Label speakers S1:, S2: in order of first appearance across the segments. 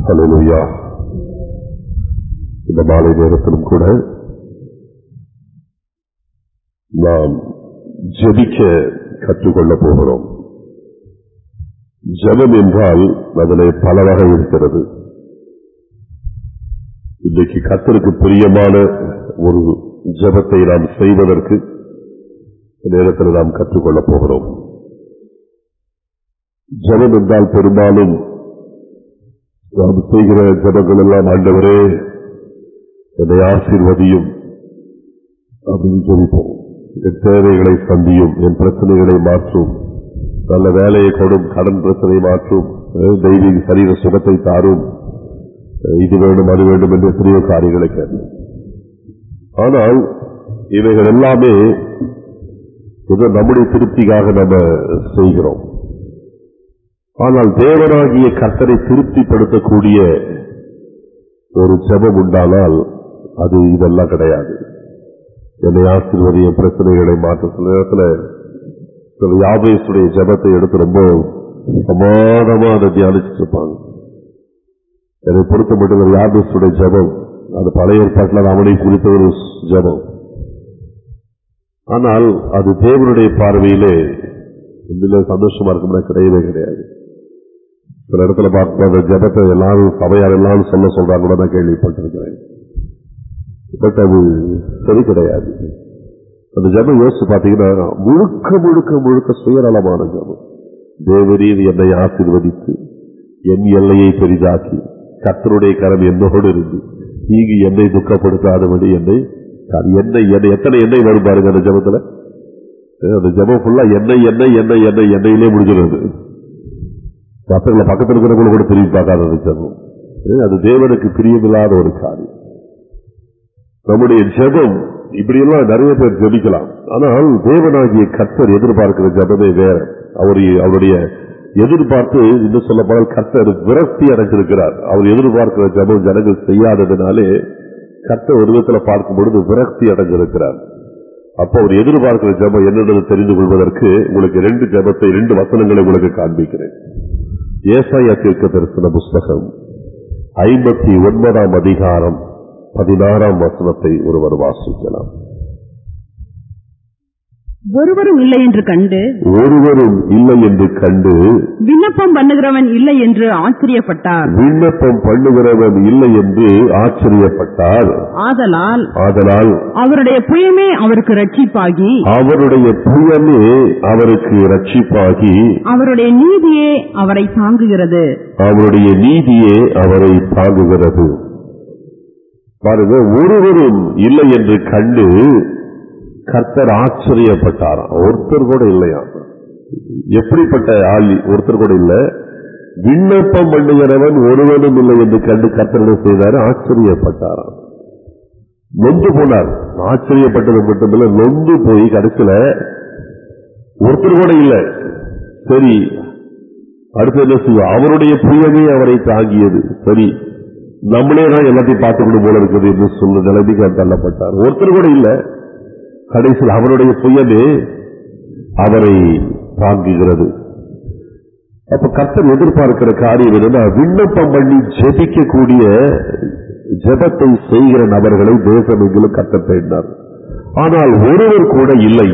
S1: ஹல்லேலூயா. இந்த மாலை நேரத்திலும் கூட நாம் ஜெபிக்க கற்றுக்கொள்ளப் போகிறோம். ஜெபம் என்றால் அதிலே பல வகை இருக்கிறது. இன்றைக்கு கர்த்தருக்கு பிரியமான ஒரு ஜெபத்தை நாம் செய்வதற்கு நேரத்தில் நாம் கற்றுக்கொள்ளப் போகிறோம். ஜெபம் என்றால் பெரும்பாலும் நாம் செய்கிற ஜெபங்கள் எல்லாம் ஆண்டவரே என்னை ஆசீர்வதியும் அப்படின்னு ஜெபிப்போம். என் தேவைகளை சந்தியும், என் பிரச்சனைகளை மாற்றும், நல்ல வேலையை கொடும், கடன் பிரச்சனை மாற்றும், தெய்வீக சரீர சுகத்தை தாரும், இது வேண்டும் அது வேண்டும் என்று எத்தனையோ காரியங்களை கேட்கும். ஆனால் இவைகள் எல்லாமே நம்முடைய திருப்திக்காக நம்ம செய்கிறோம். ஆனால் தேவனாகிய கர்த்தரை திருப்திப்படுத்தக்கூடிய ஒரு ஜெபம் உண்டானால் அது இதெல்லாம் கிடையாது. என்னை ஆசீர்வதிய பிரச்சனைகளை மாற்ற சில நேரத்தில் யாபேசுடைய ஜெபத்தை எடுத்து ரொம்ப சமாதமா அதை தியானிச்சுட்டு இருப்பாங்க. என்னை பொறுத்த மட்டும் யாபேசுடைய ஜெபம் அது பழைய ஏற்பாட்டில் அவனை குறித்த ஒரு ஜெபம். ஆனால் அது தேவனுடைய பார்வையிலே உண்மையிலே சந்தோஷமா இருக்கும்னா கிடையவே கிடையாது. சில இடத்துல பார்க்க அந்த ஜெபத்தை எல்லாரும் சபையார் எல்லாரும் சொல்றாங்க கூட நான் கேள்விப்பட்டிருக்கிறேன். பட் அது சரி கிடையாது. அந்த ஜெபம் யோசிச்சு பார்த்தீங்கன்னா முழுக்க முழுக்க முழுக்க சுயநலமான ஜெபம். தேவரீர் என்னை ஆசீர்வதித்து என் எல்லையை பெரிதாக்கி கர்த்தருடைய கரம் என்னோடு இருந்து தீங்கு என்னை துக்கப்படுத்தாதபடி என்னை எத்தனை எண்ணெய் வரும் பாருங்க அந்த ஜெபத்துல. அந்த ஜெபம் ஃபுல்லா எண்ணெயிலே முடிஞ்சிருது. மற்றவங்களை பக்கத்தில் இருக்கிறவங்க கூட திரும்பி பார்க்காத அந்த ஜெபம். அது தேவனுக்கு பிரியமில்லாத ஒரு காரியம். நம்முடைய ஜெபம் இப்படியெல்லாம் நிறைய பேர் ஜெபிக்கலாம். ஆனால் தேவனாகிய கர்த்தர் எதிர்பார்க்கிற ஜெபமே வேற. அவருடைய எதிர்பார்த்து இன்னும் சொல்ல போனால் கர்த்தர் விரக்தி அடைஞ்சிருக்கிறார். அவர் எதிர்பார்க்கிற ஜெபம் ஜனங்கள் செய்யாததுனாலே கர்த்தர் ஒரு விதத்தில் பார்க்கும் பொழுது விரக்தி அடைஞ்சிருக்கிறார். அப்போ அவர் எதிர்பார்க்கிற ஜெபம் என்னென்னு தெரிந்து கொள்வதற்கு உங்களுக்கு ரெண்டு வசனங்களை உங்களுக்கு காண்பிக்கிறேன். ஏசாயா தீர்க்கதரிசன புஸ்தகம் 59 அதிகாரம் 16 வசனத்தை ஒருவர் வாசிக்கலாம்.
S2: ஒருவரும் இல்லை என்று கண்டு விண்ணப்பம் பண்ணுகிறவன் இல்லை என்று ஆச்சரியப்பட்டார். ஆதலால் அவருடைய புயமே அவருக்கு ரட்சிப்பாகி அவருடைய நீதியே அவரை தாங்குகிறது.
S1: பாருங்க, ஒருவரும் இல்லை என்று கண்டு கர்த்தர் ஆச்சரியப்பட்டாராம். ஒருத்தர் கூட இல்லையா? எப்படிப்பட்ட ஆள்? ஒருத்தர் கூட இல்ல. விண்ணப்பம் பண்ணுகிறவன் ஒருவனும் இல்லை என்று கண்டு கர்த்தர் செய்தாரு, ஆச்சரியப்பட்டாராம். நொந்து போனார். ஆச்சரியப்பட்டது மட்டுமில்ல, நொந்து போய் கடைசியில ஒருத்தர் கூட இல்லை. சரி, அடுத்து என்ன செய்வோம்? அவருடைய புயமே அவரை தாங்கியது. சரி, நம்மளே தான் எல்லாத்தையும் பார்த்துக்கணும் போல இருக்குது என்று சொல்ல நிலைமைக்கு தள்ளப்பட்டார். ஒருத்தர் கூட இல்லை. கடைசியில் அவருடைய புயமே அவரை தாங்குகிறது. அப்ப கர்த்தர் எதிர்பார்க்கிற காரியம் என்னன்னா, விண்ணப்பம் பண்ணி ஜெபிக்கக்கூடிய ஜெபத்தை செய்கிற நபர்களை தேசம் எங்கிலும் கர்த்தர் தேடினார். ஆனால் ஒருவர் கூட இல்லை.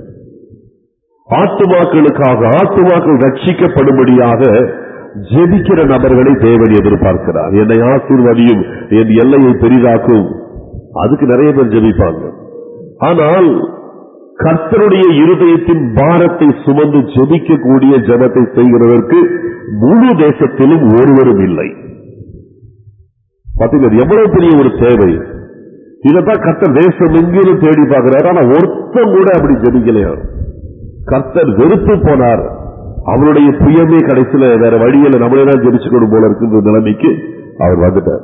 S1: ஆத்துமாக்கள் ரட்சிக்கப்படும்படியாக ஜெபிக்கிற நபர்களை தேவன் எதிர்பார்க்கிறார். என்னை ஆசீர்வதியும், என் எல்லையை பெரிதாக்கும். அதுக்கு நிறைய பேர் ஜெபிப்பாங்க. ஆனால் கர்த்தருடைய இருதயத்தின் பாரத்தை சுமந்து ஜெபிக்கக்கூடிய ஜெபத்தை செய்கிறதற்கு முழு தேசத்திலும் ஒருவரும் இல்லை. பார்த்தீங்கன்னா எவ்வளவு பெரிய ஒரு தேவை. இதைத்தான் கர்த்தர் தேசம் எங்கிலும் தேடி பார்க்கிறார். ஆனா ஒருத்தம் கூட அப்படி ஜெபிக்கலையா? கர்த்தர் வெறுத்து போனார். அவருடைய புயமே கடைசியில வேற வழியில நம்மளே தான் ஜெபிச்சுக்கணும் போல இருக்கின்ற நிலைமைக்கு அவர் வந்துட்டார்.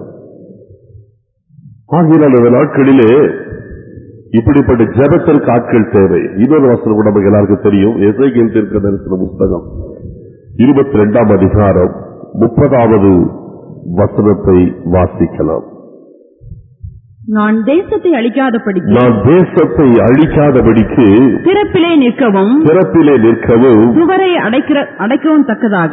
S1: ஆகினால் அந்த நாட்களிலே இப்படிப்பட்ட ஜெபத்திற்கு ஆட்கள் தேவை. இன்னொரு வசனம் கூட நமக்கு எல்லாருக்கும் தெரியும். எசேக்கியேல் தீர்க்கதரிசன புஸ்தகம் 22 அதிகாரம் 30 வசனத்தை வாசிக்கலாம்.
S2: நான் தேசத்தை அழிக்காதபடிக்கு திறப்பிலே நிற்கவும் சுவரை அடைக்கவும்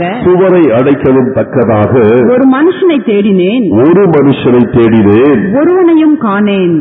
S2: தக்கதாக ஒரு மனுஷனை தேடினேன், ஒருவனையும் காணேன்.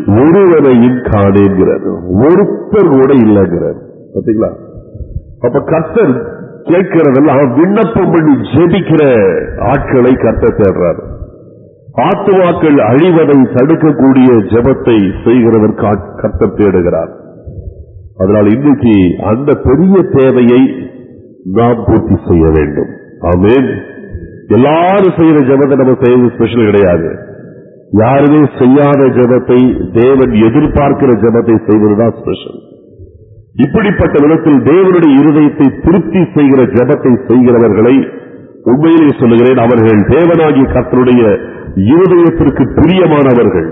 S1: ஒருத்தர் கூட இல்லைங்கிறார். பாத்தீங்களா? அப்ப கர்த்தர் கேட்கிறதெல்லாம் விண்ணப்பம் பண்ணி ஜெபிக்கிற ஆட்களை கர்த்தர் தேடுறார். ஆத்துமாக்கள் அழிவதை தடுக்கக்கூடிய ஜெபத்தை செய்கிறதற்கு கர்த்தர் தேடுகிறார். அதனால் இன்னைக்கு அந்த பெரிய தேவையை நாம் பூர்த்தி செய்ய வேண்டும். ஆமென். எல்லாரும் செய்யற ஜெபத்தை நம்ம செய்வது ஸ்பெஷல் கிடையாது. யாருமே செய்யாத ஜெபத்தை, தேவன் எதிர்பார்க்கிற ஜெபத்தை செய்வதுதான் ஸ்பெஷல். இப்படிப்பட்ட விதத்தில் தேவனுடைய இருதயத்தை திருப்தி செய்கிற ஜெபத்தை செய்கிறவர்களை உண்மையிலே சொல்லுகிறேன், அவர்கள் தேவனாகிய கர்த்தருடைய இருதயத்திற்கு பிரியமானவர்கள்.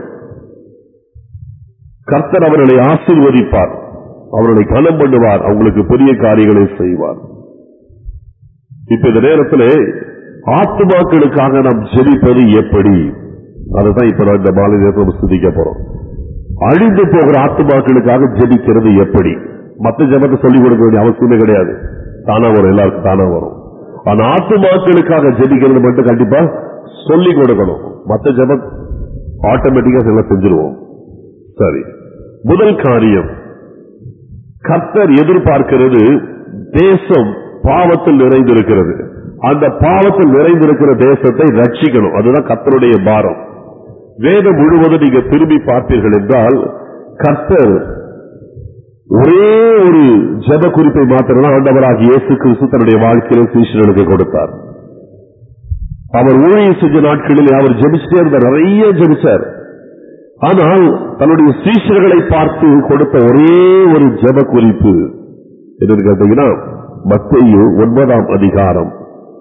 S1: கர்த்தர் அவர்களை ஆசீர்வதிப்பார், அவர்களை கனம் பண்ணுவார், அவங்களுக்கு பெரிய காரியங்களை செய்வார். இப்ப இந்த நேரத்தில் ஆத்துமாக்களுக்காக நாம் ஜெபிப்பது எப்படி, அதுதான் இப்ப இந்த மாலை நேரத்தில் சிந்திக்க போறோம். அழிந்து போகிற ஆத்துமாக்களுக்காக ஜெபிக்கிறது எப்படி? மற்ற ஜெபத்தை சொல்லிக் கொடுக்க வேண்டிய அவசியமே கிடையாது, தானா வரும், எல்லாருக்கும் தானா வரும். ஆனா ஆத்துமாக்களுக்காக ஜெபிக்கிறது மட்டும் கண்டிப்பா சொல்லிக் கொடுக்கணும். மற்ற ஜெபம் ஆட்டோமேட்டிக்கா செஞ்சிருவோம். சரி, முதல் காரியம் கர்த்தர் எதிர்பார்க்கிறது, தேசம் பாவத்தில் நிறைந்திருக்கிறது. அந்த பாவத்தில் நிறைந்திருக்கிற தேசத்தை ரட்சிக்கணும். அதுதான் கர்த்தருடைய பாரம். வேதம் முழுவதும் நீங்க திரும்பி பார்த்தீர்கள் என்றால் கர்த்தர் ஒரே ஒரு ஜெப குறிப்பை மாத்திரம் ஆண்டவராகிய இயேசு கிறிஸ்து தன்னுடைய வாழ்க்கையில் சீஷர்களுக்கு கொடுத்தார். அவர் ஊழியம் செஞ்ச நாட்களில் அவர் ஜெபிச்சிட்டே இருந்தார், நிறைய ஜெபிச்சார். ஆனால் தன்னுடைய சீஷர்களை பார்த்து கொடுத்த ஒரே ஒரு ஜெப குறிப்பு என்னன்னு கேட்டீங்கன்னா, மத்தேயு 9ஆம் அதிகாரம்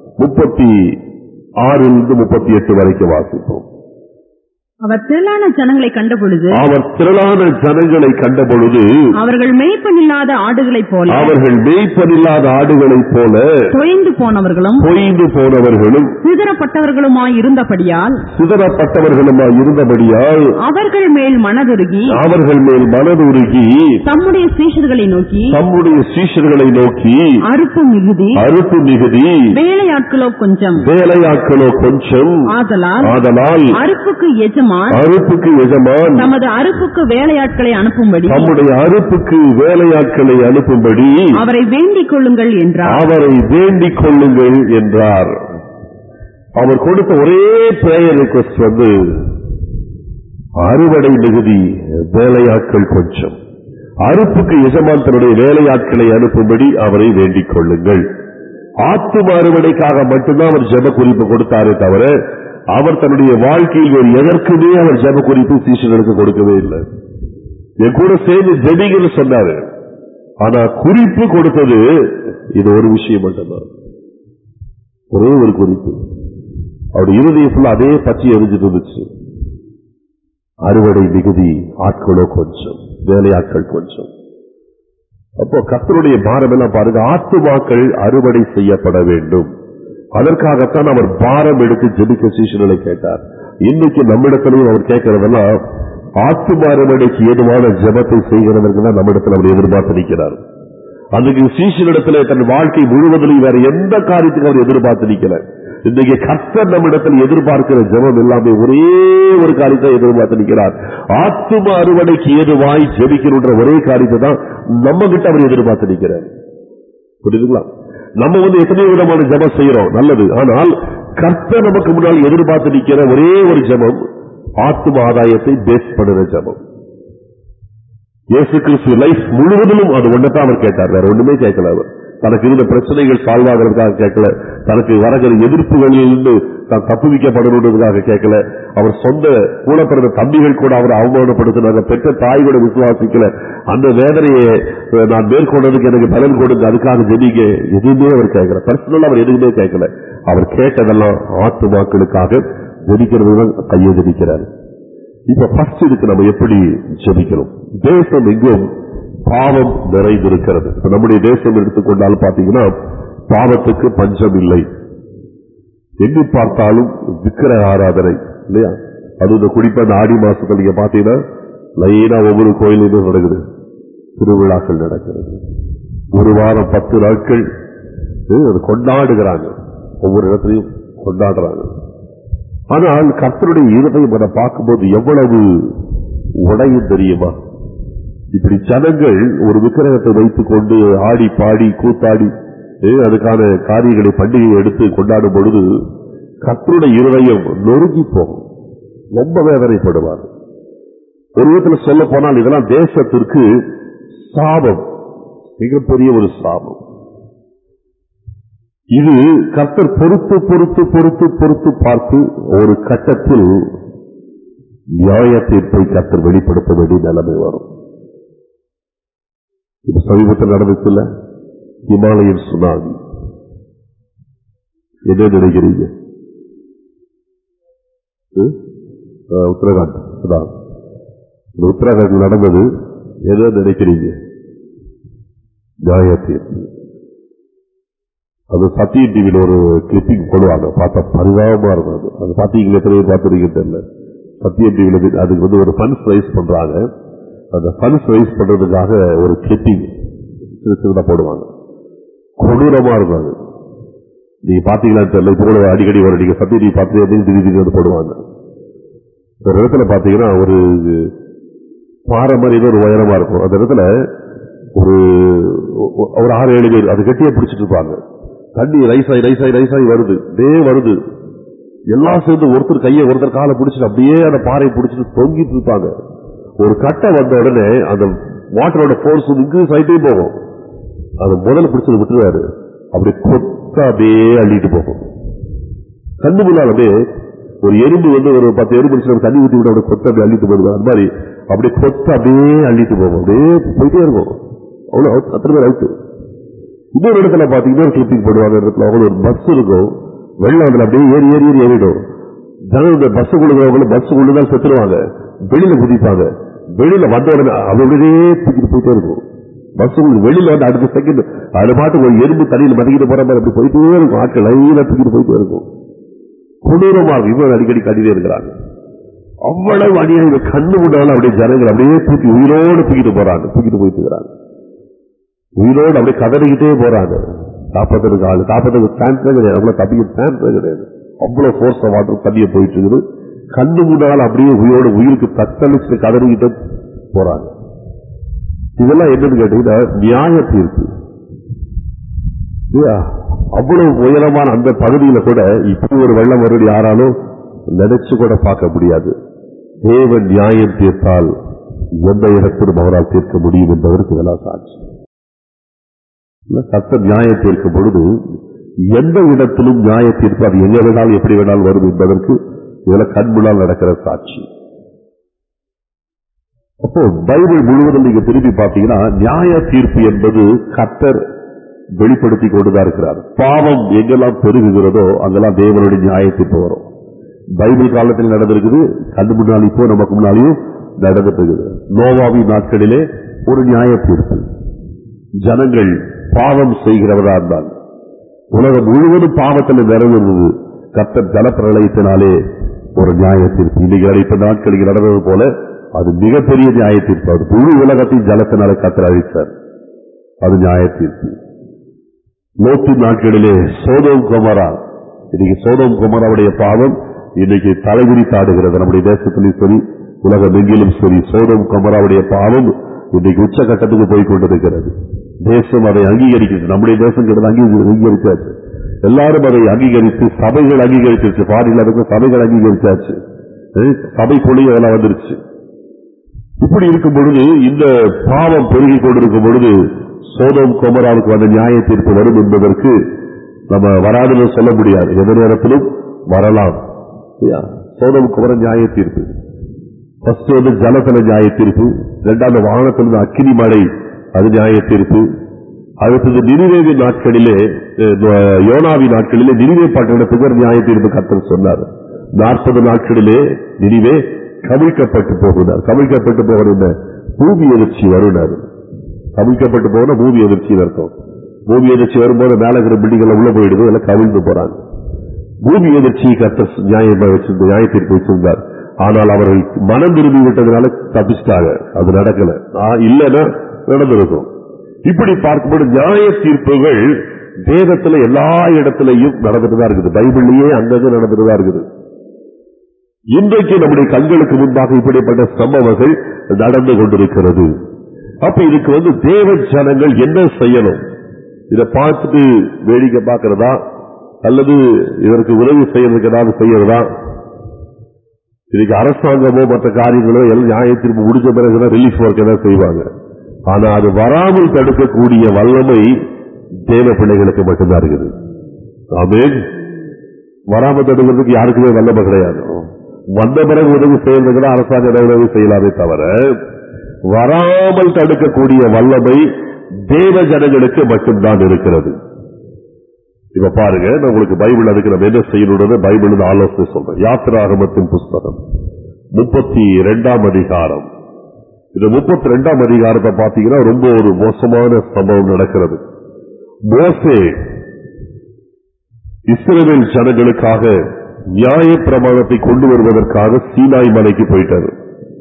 S1: 36-38 வரைக்கும் வாசிப்போம்.
S2: அவர் திரளான ஜனங்களை கண்டபொழுது அவர்கள் மேய்ப்பனில்லாத ஆடுகளைப் போல தொய்ந்து போனவர்களும் சிதறப்பட்டவர்களுமாய் இருந்தபடியால் அவர்கள் மேல் மனதுருகி தம்முடைய சீஷர்களை நோக்கி அறுப்பு மிகுதி, வேலையாட்களோ கொஞ்சம். ஆதலால் அறுப்புக்கு எஜமான் தமது அறுப்புக்கு வேலையாட்களை அனுப்பும்படி அவரை வேண்டிக் கொள்ளுங்கள் என்றார். அவர் கொடுத்த ஒரே பிரேயர் ரிக்வெஸ்ட் அறுவடை மிகுதி, வேலையாட்கள் கொஞ்சம். அறுப்புக்கு எஜமான் தன்னுடைய வேலையாட்களை அனுப்பும்படி அவரை வேண்டிக் கொள்ளுங்கள். ஆத்தும அறுவடைக்காக மட்டும்தான் அவர் ஜெப குறிப்பு கொடுத்தாரே தவிர அவர் தன்னுடைய வாழ்க்கையில் ஒரு எதற்குமே அவர் ஜெப குறிப்பு சீஷர்களுக்கு கொடுக்கவே இல்லை. என் கூட சேர்ந்து ஜெபிங்கன்னு சொன்னாரு, ஆனா குறிப்பு கொடுத்தது இது ஒரு விஷயம் மட்டும்தான், ஒரே ஒரு குறிப்பு. அவருடைய இருதயத்தில் அதே பற்றி எரிஞ்சிட்டு இருந்துச்சு. அறுவடை மிகுதி, ஆட்களோ கொஞ்சம், வேலையாட்கள் கொஞ்சம். அப்போ கர்த்தருடைய பாரம் எல்லாம் பாருங்க, ஆத்துமாக்கள் அறுவடை செய்யப்பட வேண்டும். அதற்காகத்தான் அவர் பாரம் எடுத்து ஜெபிக்க சீஷர்களை கேட்டார். இன்னைக்கு நம்மிடத்திலையும் அவர் கேட்கிறதெல்லாம் ஆத்தும அறுவடைக்கு ஏதுவான ஜெபத்தை செய்கிறவர்கள் தான் நம்மிடத்தில் அவர் எதிர்பார்த்து நிற்கிறார். அதுக்கு சீஷரிடத்தில் தன் வாழ்க்கை முழுவதிலும் வேற எந்த காரியத்துக்கு அவர் எதிர்பார்த்து நிற்கல. இன்னைக்கு கர்த்தர் நம்மிடத்தில் எதிர்பார்க்கிற ஜெபம் எல்லாமே ஒரே ஒரு காரியத்தை எதிர்பார்த்து நிற்கிறார். ஆத்தும அறுவடைக்கு ஏதுவாய் ஜெபிக்கின்ற ஒரே காரியத்தை தான் நம்ம கிட்ட அவர் எதிர்பார்த்து நிற்கிறார். புரியுதுங்களா? நம்ம எத்தனையோ விதமான ஜெபம் செய்யறோம், நல்லது. ஆனால் கர்த்தர் நமக்கு முன்னால் எதிர்பார்த்து நிற்கிற ஒரே ஒரு ஜெபம் ஆத்தும ஆதாயத்தை பேஸ் பண்ணுற ஜெபம். இயேசு கிறிஸ்து லைஃப் முழுவதிலும் அது ஒன்றைத்தான் அவர் கேட்டார், வேற ஒண்ணுமே கேட்கல. அவர் தனக்கு இருந்த பிரச்சனைகள் சால்வ் ஆகிறதுக்காக கேட்கல, தனக்கு வருகிற எதிர்ப்புகளிலிருந்து தான் தப்புவிக்கப்படணுன்றதுக்காக கேட்கல. அவர் சொந்த கூட பிறந்த தம்பிகள் கூட அவர் அவமானப்படுத்தினாங்க, பெற்ற தாய் கூட விசுவாசிக்கல. அந்த வேதனையை நான் மேற்கொண்டதுக்கு எனக்கு பலன் கொடுங்க, அதுக்காக ஜெபிக்க எதுவுமே அவர் கேட்கல. பர்சனலா அவர் எதுவுமே கேட்கல. அவர் கேட்டதெல்லாம் ஆத்துமாக்களுக்காக ஜெபிக்கிறது, கையை ஜெபிக்கிறார். இப்ப ஃபர்ஸ்ட் இதுக்கு நம்ம எப்படி ஜெபிக்கணும்? தேசம் எங்கும் பாவம் நிறைந்திருக்கிறது. நம்முடைய தேசம் எடுத்துக்கொண்டாலும் பாத்தீங்கன்னா பாவத்துக்கு பஞ்சம் இல்லை. எங்கு பார்த்தாலும் விக்கிரக ஆராதனை இல்லையா? அது இந்த குறிப்பா இந்த ஆடி மாசத்துல நீங்க பாத்தீங்கன்னா லைனா ஒவ்வொரு கோயிலும் நடக்குது, திருவிழாக்கள் நடக்கிறது. ஒரு வாரம் 10 நாட்கள் அது கொண்டாடுகிறாங்க, ஒவ்வொரு இடத்துலையும் கொண்டாடுறாங்க. ஆனால் கர்த்தருடைய இருதயம் அதை பார்க்கும்போது எவ்வளவு உடையும் தெரியுமா? இப்படி ஜனங்கள் ஒரு விக்கிரகத்தை வைத்துக் கொண்டு ஆடி பாடி கூத்தாடி அதுக்கான காரியங்களை பண்டிகையை எடுத்து கொண்டாடும் பொழுது கர்த்தருடைய இருதயம் நொறுங்கி போகும், ரொம்ப வேதனைப்படுவார். ஒரு விதத்தில் சொல்ல போனால் இதெல்லாம் தேசத்திற்கு சாபம், மிகப்பெரிய ஒரு சாபம். இது கர்த்தர் பொறுத்து பொறுத்து பொறுத்து பொறுத்து பார்த்து ஒரு கட்டத்தில் நியாய தீர்ப்பை கர்த்தர் வெளிப்படுத்த வேண்டிய நிலைமை வரும். இது சமீபத்தில் நடந்துச்சுல்ல, இமாலயன் சுனாமி. என்ன நினைக்கிறீங்க? உத்தரகாண்ட், உத்தரகாண்ட் நடந்தது. என்ன நினைக்கிறீங்க? நியாய தீர்ப்பு. அது சத்திய டிவியில் ஒரு கிளிப்பிங் போடுவாங்க, பார்த்தா பரிதாபமா இருக்கும். அது பாத்தீங்களா? எத்தனை பார்த்துருக்கீங்க தெரியல. சத்திய டிவியில் அதுக்கு ஒரு ஃபண்ட்ஸ் ரைஸ் பண்றாங்க. அந்த ஃபண்ட்ஸ் ரைஸ் பண்றதுக்காக ஒரு கிளிப்பிங் சின்னதா போடுவாங்க, கொடூரமா இருக்கும். அது நீங்க பாத்தீங்களான்னு தெரியல. இப்போ கூட அடிக்கடி ஒரு நீங்க சத்திய டிவி பார்த்து திடீர்னு போடுவாங்க. ஒரு இடத்துல பாத்தீங்கன்னா ஒரு பாறை மாதிரி ஒரு உயரமா இருக்கும். அந்த இடத்துல ஒரு 6-7 பேர் அது கட்டியா பிடிச்சிட்டு இருப்பாங்க. தண்ணி ரைசாய் ரைசாய் ரைசாய் வருது, வருது. எல்லாம் சேர்ந்து ஒருத்தர் கையை ஒருத்தர் காலை பிடிச்சிட்டு அப்படியே அந்த பாறையை பிடிச்சிட்டு தொங்கிட்டு இருப்பாங்க. ஒரு கட்டை வந்த உடனே அந்த வாட்டரோட போர்ஸ் இன்க்ரீஸ் ஆகிட்டே போகும். அது முதல்ல பிடிச்சது விட்டுருவாரு, அப்படி கொத்த அப்படியே அள்ளிட்டு போகும். கண்ணு முன்னால் அப்படியே ஒரு எறும்பு ஒரு 10 எறும்பு பிடிச்சி தண்ணி ஊற்றி விட்டு அப்படியே கொத்த அப்படியே அள்ளிட்டு போடுவாங்க. அந்த மாதிரி அப்படியே கொத்த அப்படியே அள்ளிட்டு போகும், அப்படியே போயிட்டே இருக்கும். அவ்வளவு அத்தனை பேர் அவுட்டு. இன்னொரு இடத்துல பாத்தீங்கன்னா கிளிப்பிங் போடுவாங்க. இடத்துல அவ்வளவு ஒரு பஸ் இருக்கும், வெள்ளம் அதுல அப்படியே ஏறி ஏறி ஏறி ஏறிடும். ஜனங்க பஸ் கொடுக்கிறவங்களும் பஸ் கொண்டுதான் செத்துருவாங்க, வெளியில குதிப்பாங்க. வெளியில வந்த உடனே அப்படியே தூக்கிட்டு போயிட்டே இருக்கும். பஸ் வெளியில வந்து அடுத்த செகண்ட் அது பாட்டு ஒரு எறும்பு தண்ணியில் மதிக்கிட்டு போற மாதிரி அப்படி போயிட்டே இருக்கும். ஆட்கள் லைனா தூக்கிட்டு போயிட்டே இருக்கும். கொடூரமாக இவங்க அடிக்கடி கட்டிட்டே இருக்கிறாங்க. அவ்வளவு அடியாக கண்ணு முன்னால அப்படியே ஜனங்கள் அப்படியே தூக்கி உயிரோடு தூக்கிட்டு போறாங்க, தூக்கிட்டு போயிட்டு இருக்கிறாங்க. உயிரோடு அப்படியே கதறிக்கிட்டே போறாங்க. காப்பதற்கு ஆளு, காப்பதற்கு சான்ஸே கிடையாது, அவ்வளவு தப்பிக்க சான்ஸே கிடையாது. அவ்வளவு போர்ஸ் வாட்டர் தண்ணியை போயிட்டு இருக்குது. கண்ணு முன்னால் அப்படியே உயிரோடு உயிருக்கு தத்தளிச்சு கதறிக்கிட்டு போறாங்க. இதெல்லாம் என்னன்னு கேட்டீங்கன்னா நியாய தீர்ப்பு. அவ்வளவு உயரமான அந்த பகுதியில கூட இப்படி ஒரு வெள்ளம் வருவது யாராலும் நினைச்சு கூட பார்க்க முடியாது. தேவன் நியாயம் தீர்த்தால் எந்த இடத்திலும் அவரால் தீர்க்க முடியும் என்பதற்கு இதெல்லாம் சாட்சி. கர்த்தர் நியாயம் தீர்க்கும் பொழுது எந்த இடத்திலும் நியாய தீர்ப்பு அது எங்க வேணாலும் எப்படி வேணாலும் வரும் என்பதற்கு இதெல்லாம் கண்முன்னால் நடக்கிற சாட்சி. அப்போ பைபிள் முழுவதும் நீங்க திரும்பி பார்த்தீங்கன்னா நியாய தீர்ப்பு என்பது கர்த்தர் வெளிப்படுத்திக் கொண்டுதான் இருக்கிறார். பாவம் எங்கெல்லாம் பெருகுகிறதோ அங்கெல்லாம் தேவனுடைய நியாய தீர்ப்பு வரும். பைபிள் காலத்தில் நடந்திருக்குது, கண்ணு முன்னால் இப்போ நமக்கு முன்னாலேயும் நடந்துட்டு இருக்குது. நோவாவின் நாட்களிலே ஒரு நியாய தீர்ப்பு. ஜனங்கள் பாவம் செய்கிறவரா இருந்தால் உலகம் முழுவதும் பாவத்தில் நிறைந்திருந்தது. கர்த்தர் ஜலப்பிரளயத்தினாலே ஒரு நியாய தீர்ப்பு. இன்னைக்கு இப்ப நாட்களுக்கு நடந்தது போல அது மிகப்பெரிய நியாய தீர்ப்பு. அது முழு உலகத்தையும் ஜலத்தினாலே கர்த்தர் அழித்தார். அது நியாய தீர்ப்பு. லோத்தின் நாட்களிலே சோதோம் கொமரா, இன்னைக்கு சோதோம் கொமராவுடைய பாவம் இன்னைக்கு தலைவிரித்தாடுகிறது. நம்முடைய தேசத்திலும் சரி உலகம் எங்கிலும் சரி சோதோம் கொமராவுடைய பாவம் இன்னைக்கு உச்சகட்டத்துக்கு போய் கொண்டிருக்கிறது. தேசம் அதை அங்கீகரிக்கிறது. நம்முடைய தேசம் அங்கீகரிச்சாச்சு, எல்லாரும் அதை அங்கீகரித்து சபைகள் அங்கீகரிச்சிருச்சு. பாரில் சபைகள் அங்கீகரிச்சாச்சு, சபை கொள்கை அதெல்லாம் வந்துருச்சு. இப்படி இருக்கும் பொழுது இந்த பாவம் பெருகிக் கொண்டிருக்கும் பொழுது சோதோம் கொமராவுக்கு வந்த நியாய தீர்ப்பு வரும் என்பதற்கு நம்ம வராதுன்னு சொல்ல முடியாது. எந்த நேரத்திலும் வரலாம். சோதோம் கொமரா நியாய தீர்ப்பு. ஃபர்ஸ்ட் வந்து ஜலத்துல நியாய தீர்ப்பு, இரண்டாவது வானத்திலிருந்து அக்கினி மழை, அது நியாய தீர்ப்பு. அடுத்தது நினிவே நாட்களிலே, யோனாவின் நாட்களிலே நினிவே பட்டணத்துக்கு நியாய தீர்ப்பு கர்த்தர் சொன்னார். 40 நாட்களிலே நினிவே கவிழ்க்கப்பட்டு போகிறார். கவிழ்க்கப்பட்டு போகிற பூமி எதிர்ச்சி வருனார். கவிழ்க்கப்பட்டு போகிற பூமி எதிர்ச்சி அர்த்தம். பூமி எதிர்ச்சி வரும்போது மேல இருக்கிற பில்டிங் உள்ள போயிடுது, எல்லாம் கவிழ்ந்து போறாங்க. பூமி எதிர்ச்சி கர்த்தர் நியாய தீர்ப்பு வச்சிருந்தார். ஆனால் அவர்கள் மனம் திரும்பி விட்டதுனால தப்பிச்சிட்டாங்க. அது நடக்கல, இல்லைன்னா நடந்திருக்கும். இப்படி பார்க்கும்போது நியாய தீர்ப்புகள் வேதத்துல எல்லா இடத்திலையும் நடந்துட்டுதான் இருக்குது. பைபிள்லயே அங்கங்க நடந்துட்டுதான் இருக்குது. இன்றைக்கு நம்முடைய கண்களுக்கு முன்பாக இப்படிப்பட்ட சம்பவங்கள் நடந்து கொண்டிருக்கிறது. அப்ப இதுக்கு தேவ ஜனங்கள் என்ன செய்யணும்? இதை பார்த்துட்டு வேடிக்கை பார்க்கிறதா அல்லது இதற்கு உதவி செய்யறதுக்கு ஏதாவது செய்யறதா? இன்னைக்கு அரசாங்கமோ மற்ற காரியங்களோ எல்லாம் நியாய தீர்ப்பு முடிஞ்ச பிறகுதான் ரிலீஃப் ஒர்க் ஏதாவது செய்வாங்க. ஆனா அது வராமல் தடுக்கக்கூடிய வல்லமை தேவ பிள்ளைகளுக்கு மட்டும்தான் இருக்குது. ஆமென். வராமல் தடுக்கிறதுக்கு யாருக்குமே வல்லமை கிடையாது. வந்த பிறகு உதவி செய்யறதுக்கு அரசாங்க உதவி செய்யலாமே தவிர வராமல் தடுக்கக்கூடிய வல்லமை தேவ ஜனங்களுக்கு மட்டும்தான் இருக்கிறது. இப்ப பாருங்க, நான் உங்களுக்கு பைபிள் அதுக்கு நம்ம என்ன செய்யணும் பைபிள் ஆலோசனை சொல்றேன். யாத்திராகமத்தின் புஸ்தகம் 32ஆம் அதிகாரம். இந்த 32ஆம் அதிகாரத்தை பாத்தீங்கன்னா ரொம்ப ஒரு மோசமான சம்பவம் நடக்கிறது. மோசே இஸ்ரவேல் ஜனங்களுக்காக நியாய பிரமாணத்தை கொண்டு வருவதற்காக சீனாய் மலைக்கு போயிட்டார்.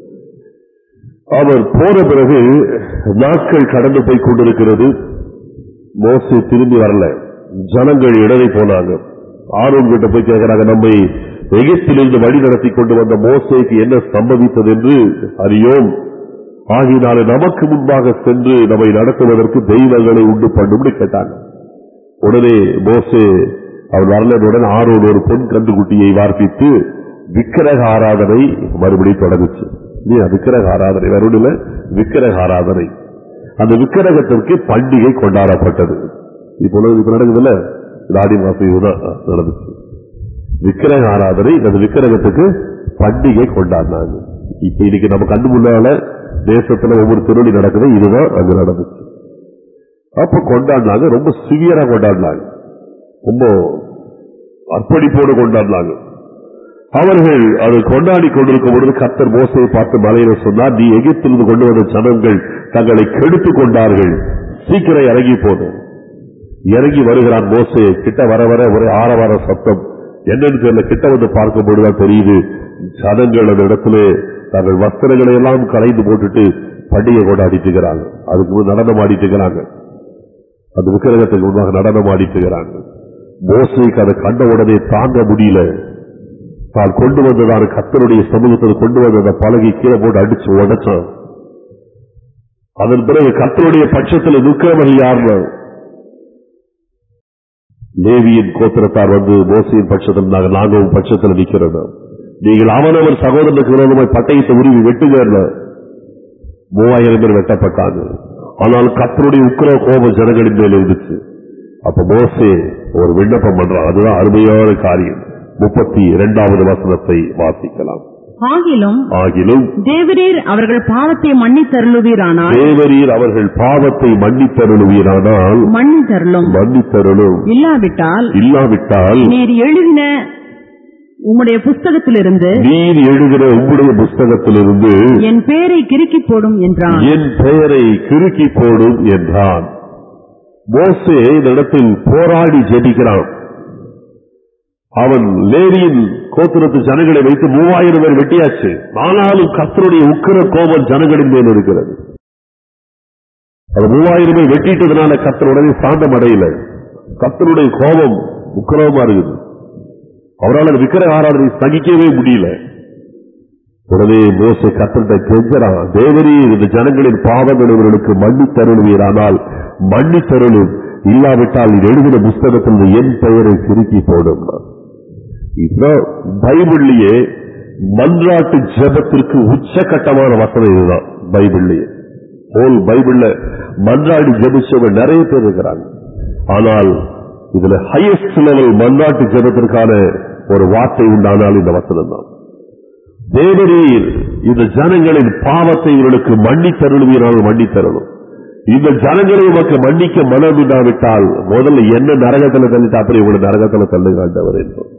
S2: அவர் போன பிறகு நாட்கள் கடந்து போய் கொண்டிருக்கிறது. மோசே திரும்பி வரல. ஜனங்கள் இடரை போனாங்க. ஆரோன் கிட்ட போய் கேட்கிறாங்க, நம்மை எகிப்திலிருந்து வழி நடத்தி கொண்டு வந்த மோசேக்கு என்ன சம்பவித்தது என்று அறியோம். ஆகினாலே நமக்கு முன்பாக சென்று நம்மை நடத்துவதற்கு தெய்வங்களை உண்டு பண்ணும் கேட்டாங்க. உடனே மோசே அவர் வரலனுடன் ஆரோன் ஒரு பொன் கன்றுக்குட்டியை வார்ப்பித்து விக்கிரக ஆராதனை மறுபடியும் தொடங்குச்சு. விக்கிரக ஆராதனை வருடல, விக்கிரக ஆராதனை. அந்த விக்கிரகத்திற்கு பண்டிகை கொண்டாடப்பட்டது. இப்ப நடக்குதுல்ல, ஆடி மாசம் இதுதான் நடந்துச்சு. விக்கிரக ஆராதனை, அந்த விக்கிரகத்துக்கு பண்டிகை கொண்டாடினாங்க. இப்ப இன்னைக்கு நம்ம கண்டு முன்னால தேசத்துல ஒவ்வொரு திருவடி நடக்குது, இதுதான் அங்க நடந்துச்சு. அப்ப கொண்டாடினாங்க, ரொம்ப சிவியரா கொண்டாடினாங்க, ரொம்ப அர்ப்பணிப்போடு கொண்டாடினாங்க. அவர்கள் அதை கொண்டாடி கொண்டிருக்கும் பொழுது கர்த்தர் மோசையை பார்த்து மலையில சொன்னார், நீ எகிப்திலிருந்து கொண்டு வந்த ஜனங்கள் தங்களை கெடுத்துக் கொண்டார்கள், சீக்கிரம் இறங்கி போதும். இறங்கி வருகிறான் மோசே. கிட்ட வர வர ஒரே ஆரவார சத்தம். என்னன்னு தெரியல. கிட்ட வந்து பார்க்கும் பொழுதுதான் தெரியுது, ஜனங்கள் அந்த இடத்துல தங்கள் வஸ்திரங்களை எல்லாம் கலைந்து போட்டுட்டு பண்டிகை கொண்டாடிட்டு இருக்கிறாங்க. அதுக்கு நடனம் ஆடிட்டு இருக்கிறாங்க. அந்த விக்கிரகத்துக்கு முன்பாக நடனம் ஆடிட்டு இருக்கிறாங்க. மோசேக்கு அதை கண்ட உடனே தாங்க முடியல. தான் கொண்டு வந்ததான கர்த்தருடைய சமூகத்தில் கொண்டு வந்த அந்த பலகை கீழே போட்டு அடிச்சு உடைச்சான். அதன் பிறகு கர்த்தருடைய பட்சத்தில் நிற்கிறவர்கள் யாருன்னா லேவியின் கோத்திரத்தார் மோசையின் பட்சத்தில் நாங்கள் பட்சத்தில் நிற்கிறோம். நீங்கள் அவனவர் சகோதரனுக்கு விரோதமாய் பட்டயத்தை உருவி வெட்டுங்க. 3000 பேர் வெட்டப்பட்டாங்க. ஆனால் கர்த்தருடைய உக்கிர கோபம் ஜனங்களின் மேல் இருந்துச்சு. அப்ப மோசே ஒரு விண்ணப்பம் பண்றான். அதுதான் அருமையான காரியம். 32வது வசனத்தை வாசிக்கலாம். ஆகிலும்
S3: தேவரீர் அவர்கள் பாவத்தை மன்னித்தருளுவீரானால்,
S2: தேவரீர் அவர்கள் பாவத்தை மன்னித்தருளுவீரானால் மன்னித்தருளும், இல்லாவிட்டால்
S3: நீர் எழுதின உம்முடைய புஸ்தகத்திலிருந்து என் பெயரை கிறுக்கி போடும் என்றான்.
S2: என் பெயரை கிறுக்கி போடும் என்றான். மோசே இந்த இடத்தில் போராடி ஜெபிக்கிறான். அவன் லேவியின் கோத்திரத்து ஜனங்களை வைத்து 3000 பேர் வெட்டியாச்சு. ஆனாலும் கர்த்தருடைய உக்கிர கோபம் ஜனங்களின் மேல் இருக்கிறது. அது 3000 பேர் வெட்டிட்டதுனால கர்த்தர் உடனே சாந்தம் அடையல. கர்த்தருடைய கோபம் உக்கிரமா இருக்குது. அவரால் விக்கிரக ஆராதனை சகிக்கவே முடியல. உடனே மோசே கர்த்தர்கிட்ட கெஞ்சறான், தேவரீர் இந்த ஜனங்களின் பாவங்கள் இவர்களுக்கு மன்னித்தருளுவீரானால் மன்னித்தருளும், இல்லாவிட்டால் எழுதின புஸ்தகத்தில் என் பெயரை கிறுக்கி போடும். பைபிள்லயே மன்றாட்டு ஜெபத்திற்கு உச்சகட்டமான வசனம் இதுதான். பைபிள்லயே பைபிள்ல மன்றாடி ஜெபிச்சவங்க நிறைய பேர் இருக்கிறாங்க. ஆனால் இதுல ஹையஸ்ட் லெவல் மன்றாட்டு ஜெபத்திற்கான ஒரு வார்த்தை உண்டானால் இந்த வசனம் தான். தேவரீர் இந்த ஜனங்களின் பாவத்தை இவர்களுக்கு மன்னித்தருளுவீரால் மன்னித்தருளும், இந்த ஜனங்களை உமக்கு மன்னிக்க மனம் இல்லாவிட்டால் முதல்ல என்ன நரகத்தில் தள்ளிட்டு அப்புறம் இவங்களை நரகத்தில் தள்ளுகின்றவர் என்போம்.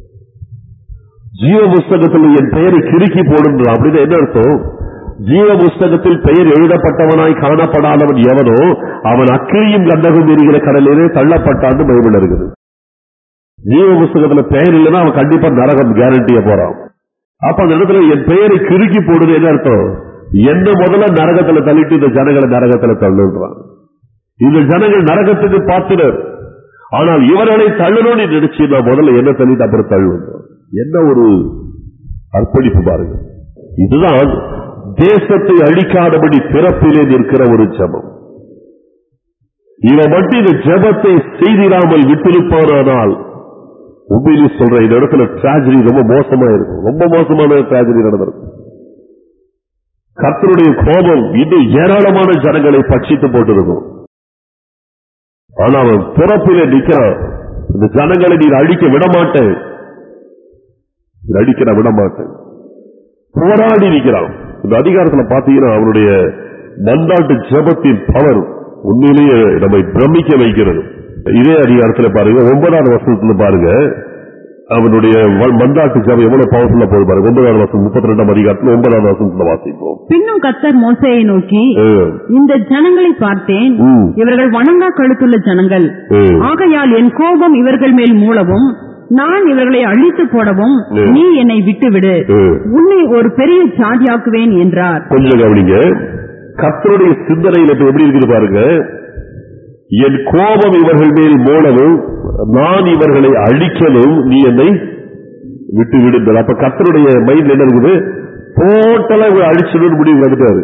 S2: ஜீவ புஸ்தகத்தில் என் பெயரை கிறுக்கி போடும் அப்படின்னு என்ன அர்த்தம்? ஜீவ புஸ்தகத்தில் பெயர் எழுதப்பட்டவனாய் காணப்படாதவன் எவனோ அவன் அக்கினியும் கந்தகம் எரிகிற கடலிலே தள்ளப்பட்டான்னு பைபிள் இருக்குது. ஜீவ புஸ்தகத்தில் பெயர் இல்லைன்னா அவன் கண்டிப்பா நரகம் கேரண்டியா போறான். அப்ப அந்த இடத்துல என் பெயரை கிறுக்கி போடுது என்ன அர்த்தம்? என்ன முதல்ல நரகத்துல தள்ளிட்டு இந்த ஜனங்களை நரகத்துல தள்ளுன்றான். இந்த ஜனங்கள் நரகத்துக்கு பாத்திரர். ஆனால் இவர்களை தள்ளணும்னு நினைச்சு நான் முதல்ல என்ன தள்ளிட்டு அப்புறம் தள்ளுவோம். என்ன ஒரு அர்ப்பணிப்பு பாருங்க. இதுதான் தேசத்தை அழிக்காதபடி பிறப்பிலே நிற்கிற ஒரு ஜெபம். இவன் மட்டும் இந்த ஜெபத்தை செய்திடாமல் விட்டிருப்பானால் உண்மையிலே சொல்ற இந்த இடத்துல டிராஜடி ரொம்ப மோசமா இருக்கும். ரொம்ப மோசமான டிராஜடி நடந்திருக்கும். கர்த்தருடைய கோபம் இன்னும் ஏராளமான ஜனங்களை பட்சித்து போட்டிருக்கும். ஆனா அவன் பிறப்பிலே நிற்கிறான். இந்த ஜனங்களை நீர் அழிக்க விடமாட்டேன், அடிக்க விடமாட்டேன் போராடி நிற்கிறான். இந்த அதிகாரத்தில் பாத்தீங்கன்னா அவனுடைய மன்றாட்டு ஜெபத்தின் பவர் உண்மையிலேயே நம்மை பிரமிக்க வைக்கிறது. இதே அதிகாரத்தில் பாருங்க 9வது வசனத்துல பாருங்க அவனுடைய மன்றாட்டு ஜெபம் எவ்வளவு பவர்ஃபுல்லா போது பாருங்க. 9வது வசனம் 32ஆம் அதிகாரத்தில் 9வது வசனத்துல வாசிப்போம்.
S3: பின்னும் கர்த்தர் மோசேயை நோக்கி, இந்த ஜனங்களை பார்த்தேன், இவர்கள் வணங்கா கழுத்துள்ள ஜனங்கள், ஆகையால் என் கோபம் இவர்கள் மேல் மூளவும் நான் இவர்களை அழித்து போடவும் நீ என்னை விட்டுவிடு, உன்னை ஒரு பெரிய ஜாதியாக்குவேன் என்றார். கொஞ்சம் கவனிங்க, கர்த்தருடைய சிந்தனையில் எப்படி இருக்குது பாருங்க. என் கோபம் இவர்கள் மேல் மூளவும் நான் இவர்களை அழிக்கவும் நீ என்னை விட்டு விடுங்கள். அப்ப கர்த்தருடைய மைண்ட் என்ன இருக்குது? டோட்டலா அழிச்சணும்னு முடிவு வந்துட்டாரு.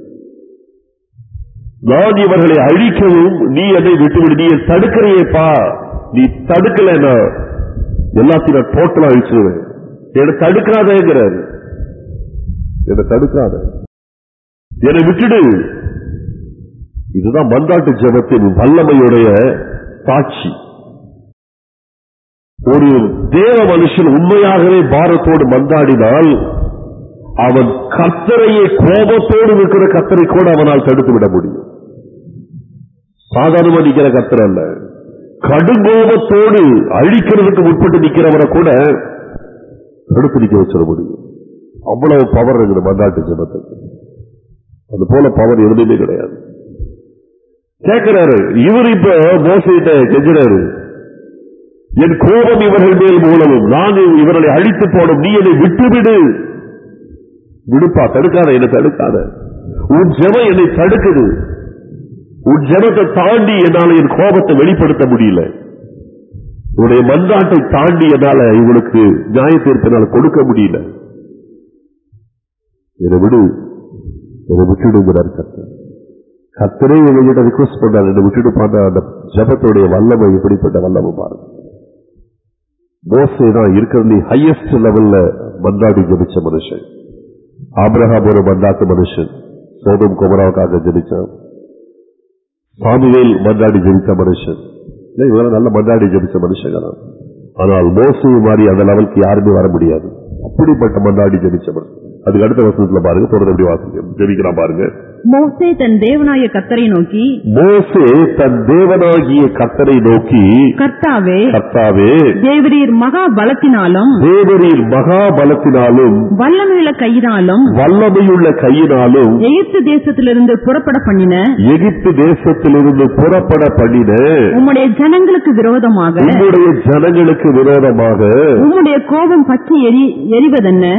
S3: நான் இவர்களை அழிக்கவும் நீ என்னை விட்டுவிடு, நீ தடுக்கிறையப்பா, நீ தடுக்கலன்னா எல்லாத்தையும் டோட்டலா அழிச்சிருவேன், என்னை தடுக்காதேங்கிறாரு. என்னை தடுக்காத, என்னை விட்டுடு. இதுதான் மன்றாட்டு ஜெபத்தின் வல்லமையுடைய சாட்சி. ஒரு தேவ மனுஷன் உண்மையாகவே பாரத்தோடு மன்றாடினால் அவன் கர்த்தரையே கோபத்தோடு இருக்கிற கர்த்தரை கூட அவனால் தடுத்து விட முடியும். சாதாரணமா நிக்கிற கர்த்தர் அல்ல, கடுங்கோபத்தோடு அழிக்கிறதுக்கு உட்பட்டு நிக்கிறவரை கூட தடுத்து நிக்க வச்சிட முடியும். அவ்வளவு பவர் இருக்குது மன்றாட்டு ஜெபத்துக்கு. அது போல பவர் எதுலையுமே கிடையாது. கேட்கிறாரு இவர், இப்ப மோசையிட்ட கெஞ்சுறாரு, என் கோபம் இவர்கள் மேல் மூலமும் நான் இவர்களை அழித்து போடும், நீ என்னை விட்டுவிடு. விடுப்பா, தடுக்காத, என்னை தடுக்காத. உன் ஜெபம் என்னை தடுக்குது. உன் ஜெபத்தை தாண்டி என்னால என் கோபத்தை வெளிப்படுத்த முடியல. உன்னுடைய மன்றாட்டை தாண்டி என்னால இவனுக்கு நியாய தீர்ப்பினால் கொடுக்க முடியல. என்னை விடு, என்னை விட்டுடுங்கிறார் கர்த்தர். கர்த்தரே இவங்கிட்ட ரிக்வெஸ்ட் பண்றாரு, என்னை விட்டுட்டு பார்த்தா அந்த ஜெபத்துடைய வல்லமை எப்படிப்பட்ட வல்லமை பாருங்க. மோசே தான் இருக்கிறது ஹையஸ்ட் லெவல்ல மன்றாடி ஜெபிச்ச மனுஷன். ஆபிரகாம் ஒரு மன்றாட்டு மனுஷன், சோதோம் கொமோராவுக்காக ஜெபிச்சான். சாமுவேல் மன்றாடி ஜெபித்த மனுஷன். இவங்க நல்ல மன்றாடி ஜெபிச்ச மனுஷங்க தான். ஆனால் மோசே மாதிரி அந்த லெவலுக்கு யாருமே வர முடியாது. அப்படிப்பட்ட மன்றாடி ஜெபிச்ச மனுஷன். அதுக்கு அடுத்த வசனத்துல பாருங்க, தொடர்ந்து எப்படி வாசிக்க ஜெபிக்கிறான் பாருங்க. மோசே தன் தேவனாகிய கர்த்தரை நோக்கி, கர்த்தாவே, கர்த்தாவே, தேவரீர் மகா பலத்தினாலும் வல்லமையுள்ள கையினாலும் எகிப்து தேசத்திலிருந்து புறப்பட பண்ணின உம்முடைய ஜனங்களுக்கு விரோதமாக உம்முடைய கோபம் பற்றி எரிவதென்ன,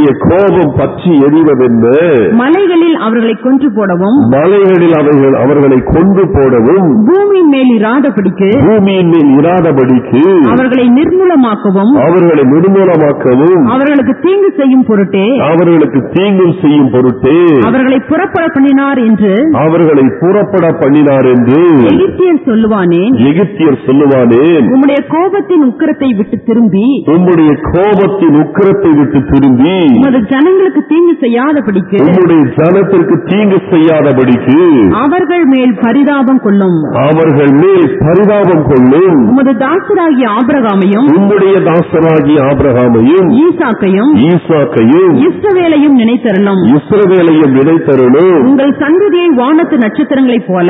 S3: மலைகளில் அவர்களை கொன்று போடவும்
S2: அவர்களை கொண்டு போடவும்
S3: பூமியின் மேல் இராதபடிக்கு அவர்களை நிர்மூலமாக்கவும் அவர்களுக்கு தீங்கு செய்யும் பொருட்டே அவர்களை புறப்பட பண்ணினார் என்று எகிப்தியர் சொல்லுவானேன். உம்முடைய கோபத்தின் உக்கிரத்தை விட்டு திரும்பி உமது ஜனங்களுக்கு தீங்கு செய்யாதபடிக்கு அவர்கள் மேல் பரிதாபம் கொள்ளும். உமது தாசராகிய ஆபிரகாமையும் ஈசாக்கையும் இஸ்ரவேலையும் நினைத்தருளும். உங்கள் சந்ததியை வானத்து நட்சத்திரங்களைப் போல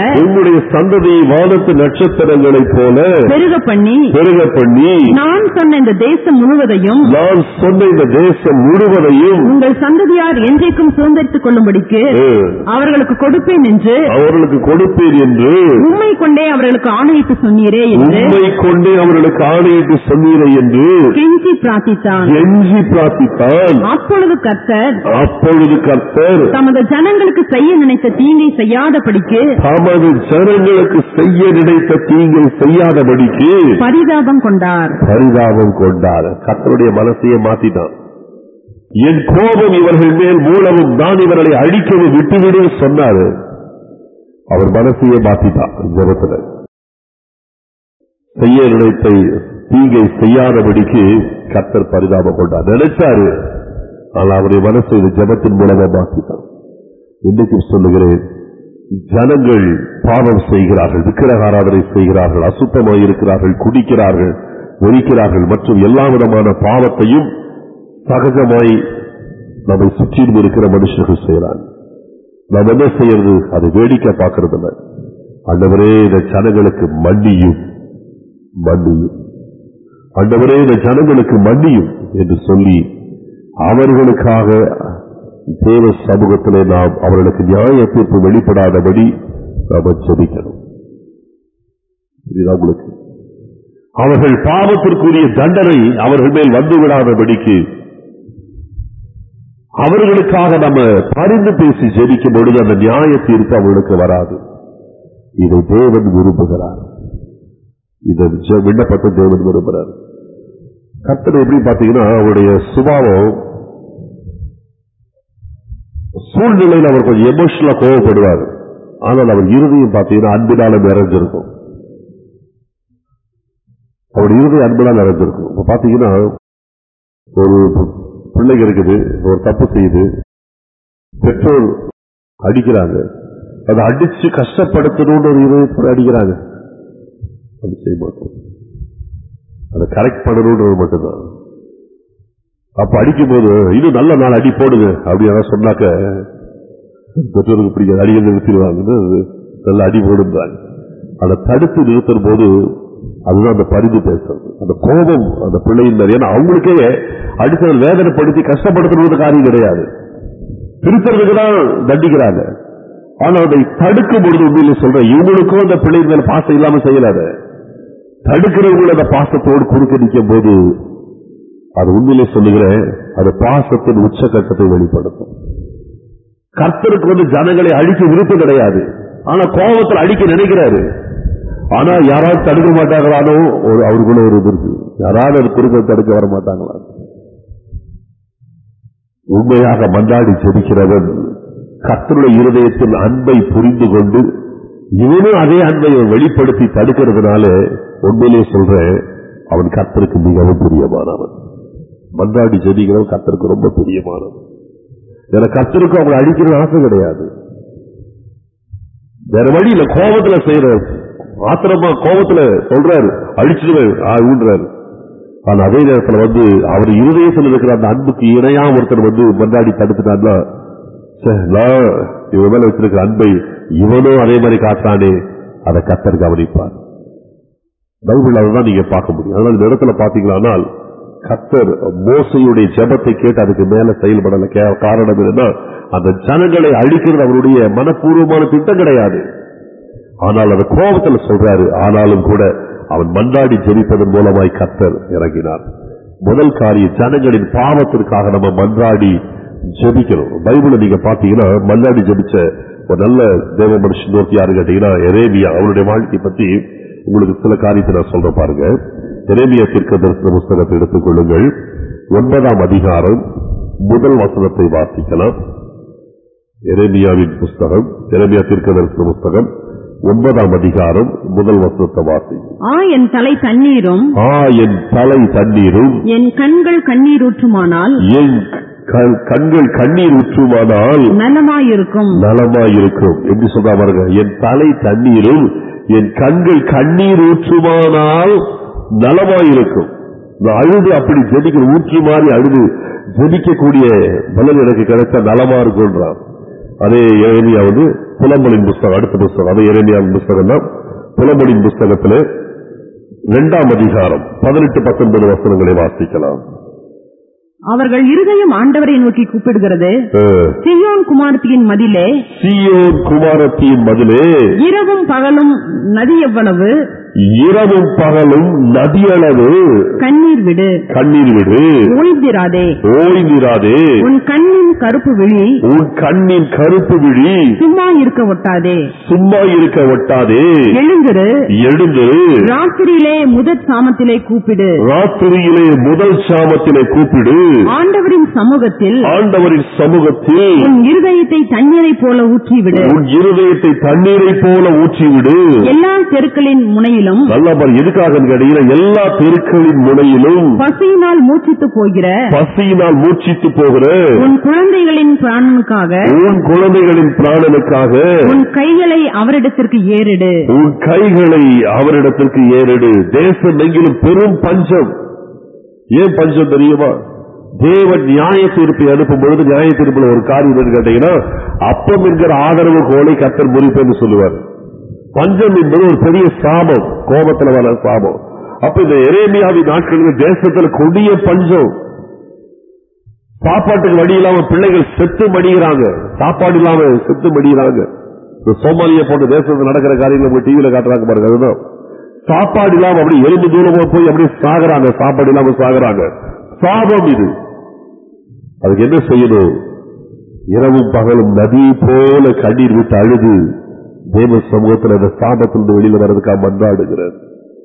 S3: பெருக பண்ணி நான் சொன்ன இந்த தேசம் முழுவதையும் உங்கள் சந்ததியார் என்றைக்கும் சுதந்திரித்துக் கொள்ளும்படிக்கு
S4: அவர்களுக்கு கொடுப்பேன் என்று உம்மை கொண்டே அவர்களுக்கு ஆணையிட்டு சொன்னீரே என்று கெஞ்சி பிரார்த்தித்தான். அப்பொழுது கர்த்தர் தமது ஜனங்களுக்கு செய்ய நினைத்த தீங்கை செய்யாதபடிக்கு பரிதாபம் கொண்டார்.
S2: கர்த்தருடைய மனசையே மாத்திட்டான். என் கோபம் இவர்கள் மேல் மூலமும் நான் இவர்களை அழிக்கவும் விட்டுவிடு சொன்னாரு. அவர் மனசையே மாத்திட்டான். ஜெபத்துல செய்ய நினைத்த தீங்கை செய்யாதபடிக்கு கர்த்தர் பரிதாபம் கொண்டார். நினைச்சாரு, ஆனால் அவருடைய மனசை ஜெபத்தின் மூலமா மாத்திட்டான். இன்னைக்கு சொல்லுகிறேன், ஜனங்கள் பாவம் செய்கிறார்கள், விக்கிரக ஆராதனை செய்கிறார்கள், அசுத்தமாக இருக்கிறார்கள், குடிக்கிறார்கள், வெறிக்கிறார்கள் மற்றும் எல்லா விதமான பாவத்தையும் சகஜமாய் நம்மை சுற்றிலும் இருக்கிற மனுஷர்கள் செய்யறாங்க. நாம் என்ன செய்யறது? அதை வேடிக்கை பார்க்கறது இல்லை. ஆண்டவரே இந்த ஜனங்களுக்கு மன்னியும் ஆண்டவரே இந்த ஜனங்களுக்கு மன்னியும் என்று சொல்லி அவர்களுக்காக தேவ சமூகத்திலே நாம் அவர்களுக்கு நியாய தீர்ப்பு வெளிப்படாதபடி நாம் ஜெபிக்கணும். இதுதான் உங்களுக்கு அவர்கள் பாவத்திற்குரிய தண்டனை அவர்கள் மேல் வந்துவிடாதபடிக்கு அவர்களுக்காக நம்ம பரிந்து பேசி ஜெபிக்கும் பொழுது அந்த நியாய தீர்ப்பு அவர்களுக்கு வராது. இதை தேவன் விரும்புகிறார். இதை விண்ணப்பத்தை தேவன் விரும்புகிறார். கர்த்தர் எப்படி பாத்தீங்கன்னா, அவருடைய சுபாவம் சூழ்நிலையில் அவர் கொஞ்சம் எமோஷனலா கோவப்படுவார். ஆனால் அவர் இருதயம் பாத்தீங்கன்னா அன்பினால நிறைஞ்சிருக்கும். அவருடைய இருதயம் அன்பினால் நிறைஞ்சிருக்கும். இப்ப பாத்தீங்கன்னா, ஒரு பிள்ளைங்க இருக்குது, ஒரு தப்பு செய்யுது, பெற்றோர் அடிக்கிறாங்க, அதை அடிச்சு கஷ்டப்படுத்தணும்னு ஒரு இருதயத்தில் அடிக்கிறாங்க. அது செய்ய மாட்டோம், அதை கரெக்ட் பண்ணணும்ன்றது மட்டும்தான். அப்ப அடிக்கும் போது இது நல்ல நாள் அடி போடுங்க அப்படின்னு சொன்னாக்க பெற்றோருக்கு பிடிக்காது, அடிக்க நிறுத்திடுவாங்க, நல்ல அடி போடுறாங்க. அதை தடுத்து நிறுத்தும் போது அதுதான் அந்த பரிந்து பேசுறது, அந்த கோபம் அந்த பிள்ளையின் மேல். ஏன்னா அவங்களுக்கே அடித்தவர்கள் வேதனைப்படுத்தி கஷ்டப்படுத்துறது காரியம் கிடையாது, திருத்தறதுக்கு தான் தண்டிக்கிறாங்க. ஆனா அதை தடுக்கும் பொழுது உண்மையில சொல்றேன், இவங்களுக்கும் அந்த பிள்ளையின் மேல பாசம் இல்லாம செய்யலாத, தடுக்கிறவங்களும் அந்த பாசத்தோடு குறுக்க நிற்கும் போது அது உண்மையிலே சொல்லுகிறேன், அது பாசத்தின் உச்சகட்டத்தை வெளிப்படுத்தும். கர்த்தருக்கு ஜனங்களை அழிக்க விருப்பம் கிடையாது, ஆனா கோபத்தில் அழிக்க நினைக்கிறாரு. ஆனா யாராவது தடுக்க மாட்டாங்களானோ அவருக்குள்ள ஒரு இது இருக்கு, யாராவது அது குறுக்க தடுக்க வர மாட்டாங்களா? உண்மையாக மன்றாடி ஜெபிக்கிறவன் கர்த்தருடைய இருதயத்தின் அன்பை புரிந்து கொண்டு இவனும் அதே அன்பை வெளிப்படுத்தி தடுக்கிறதுனால உண்மையிலே சொல்றேன், அவன் கர்த்தருக்கு மிகவும் பிரியமானவன். மன்றாடி ஜெபிக்கிறவன் கர்த்தருக்கு ரொம்ப பிரியமானவன். ஏன்னா கர்த்தருக்கு அவங்க அழிக்கிறது ஆசை கிடையாது, வேற வழியில கோபத்துல செய்யற ஆத்திரமா கோபத்துல சொல்றாரு, அழிச்சுடுறாரு. ஆனா அதே நேரத்தில் அவர் இருதயத்தில் இருக்கிற அந்த அன்புக்கு இணையா ஒருத்தர் மன்றாடி தடுத்துட்டான்னா, இவன் மேல வச்சிருக்கிற அன்பை இவனும் அதே மாதிரி காட்டானே, அதை கர்த்தர் கவனிப்பார். பைபிள் அதுதான் நீங்க பார்க்க முடியும். அதனால இந்த இடத்துல பாத்தீங்கன்னா, கர்த்தர் மோசையுடைய ஜெபத்தை கேட்டு அதுக்கு மேல செயல்படல. காரணம் என்னன்னா, அந்த ஜனங்களை அழிக்கிறது அவருடைய மனப்பூர்வமான திட்டம் கிடையாது. ஆனால் அந்த கோபத்தில் சொல்றாரு. ஆனாலும் கூட அவன் மன்றாடி ஜெபிப்பதன் மூலமாய் கர்த்தர் இறங்கினார். முதல் காரியம், ஜனங்களின் பாவத்திற்காக நம்ம மன்றாடி ஜெபிக்கணும். பைபிளை நீங்க பாத்தீங்கன்னா, மன்றாடி ஜெபிச்ச ஒரு நல்ல தேவ மனுஷன் நோக்கி யாரு கேட்டீங்கன்னா, எரேமியா. அவருடைய வாழ்க்கை பத்தி உங்களுக்கு சில காரியத்தை நான் சொல்ற பாருங்க. எரேமியா தீர்க்கதரிசன புஸ்தகத்தை எடுத்துக் கொள்ளுங்கள். 9ஆம் அதிகாரம் முதல் வசனத்தை வாசிக்கலாம். எரேமியாவின் புஸ்தகம், எரேமியா தீர்க்கதரிசன புஸ்தகம் 9ஆம் அதிகாரம் முதல் வசனத்தை வாசிக்கும்.
S4: என் தலை தண்ணீரும் என் கண்கள் கண்ணீரூற்றுமானால்
S2: கண்கள் கண்ணீர் ஊற்றுமானால்
S4: நலமாயிருக்கும்.
S2: எப்படி சொல்றா பாருங்க, என் தலை தண்ணீரும் என் கண்கள் கண்ணீர் ஊற்றுமானால் நலமாயிருக்கும். அழுது அப்படி ஜெபிக்கிற ஊற்று மாதிரி அழுது ஜெபிக்கக்கூடிய பலன் எனக்கு கிடைச்சா நலமா இருக்கும்ன்றான். அதே எரேமியா புலம்பலின் புஸ்தகம், அடுத்த புஸ்தகம், அதே எரேமியாவின் புஸ்தகம் தான். புலம்பலின் புஸ்தகத்தில் 2ஆம் அதிகாரம் 18-19 வசனங்களை வாசிக்கலாம்.
S4: அவர்கள் இருதயம் ஆண்டவரை நோக்கி கூப்பிடுகிறது. சீயோன் குமாரத்தியின் மதிலே,
S2: சீயோன் குமாரத்தியின் மதிலே,
S4: இரவும் பகலும் நதி எவ்வளவு,
S2: இரவும் பகலும் நதியளவு
S4: கண்ணீர் விடு,
S2: கண்ணீர் விடு,
S4: ஓய்ந்திராதே,
S2: ஓய்ந்திராதே,
S4: உன் கண்ணின் கருப்பு விழி,
S2: உன் கண்ணின் கருப்பு விழி
S4: சும்மா இருக்க ஒட்டாதே,
S2: சும்மா இருக்க ஒட்டாதே,
S4: எழுந்திரு,
S2: எழுந்திரு,
S4: ராத்திரியிலே முதற் சாமத்திலே கூப்பிடு,
S2: ராத்திரியிலே முதல் சாமத்திலே கூப்பிடு,
S4: ஆண்டவரின் சமூகத்தில்,
S2: ஆண்டவரின் சமூகத்தில்
S4: உன் இருதயத்தை தண்ணீரை போல ஊற்றிவிடு,
S2: உன் இருதயத்தை தண்ணீரை போல ஊற்றிவிடு,
S4: எல்லா தெருக்களின் முனையிலும்,
S2: நல்லா பாரு, எதுக்காக கேட்டீங்கன்னா எல்லா தெருக்களின் முனையிலும்
S4: பசியினால் மூச்சித்து போகிற,
S2: பசியினால் மூச்சித்து போகிற
S4: உன் குழந்தைகளின் பிராணனுக்காக,
S2: உன் குழந்தைகளின் பிராணனுக்காக
S4: உன் கைகளை அவரிடத்திற்கு ஏறிடு,
S2: உன் கைகளை அவரிடத்திற்கு ஏறிடு. தேசம் எங்கிலும் பெரும் பஞ்சம். ஏன் பஞ்சம் தெரியுமா? தேவன் நியாய தீர்ப்பை அனுப்பும் பொழுது நியாய தீர்ப்பில் ஒரு காரியம் கேட்டீங்கன்னா, அப்பம் என்கிற ஆதரவு கோலை கர்த்தர் முறிப்பேன்னு சொல்லுவார். பஞ்சம் என்பது ஒரு பெரிய சாபம், கோபத்தில் வர சாபம். அப்ப இந்த எரேமியாவின் நாட்களில் தேசத்தில் கொடிய பஞ்சம், சாப்பாட்டுக்கு வழி இல்லாம பிள்ளைகள் செத்து மடிகிறாங்க, சாப்பாடு இல்லாம செத்து மடிகிறாங்க. சோமாலியா போன்ற தேசத்தில் நடக்கிற காரியங்களை டிவியில காட்டுறாங்க பாருங்க. அதுதான் சாப்பாடு இல்லாம அப்படி எலும்பு தூரமா போய் அப்படி சாகுறாங்க, சாப்பாடு இல்லாம சாகுறாங்க. சாபம் இது. அதுக்கு என்ன செய்யணும்? இரவும் பகலும் நதி போல கண்ணீர் விட்டு அழுது தேவ சமூகத்தில் அந்த சாபத்திலிருந்து வெளியில வர்றதுக்காக மன்றாடுகிறார்.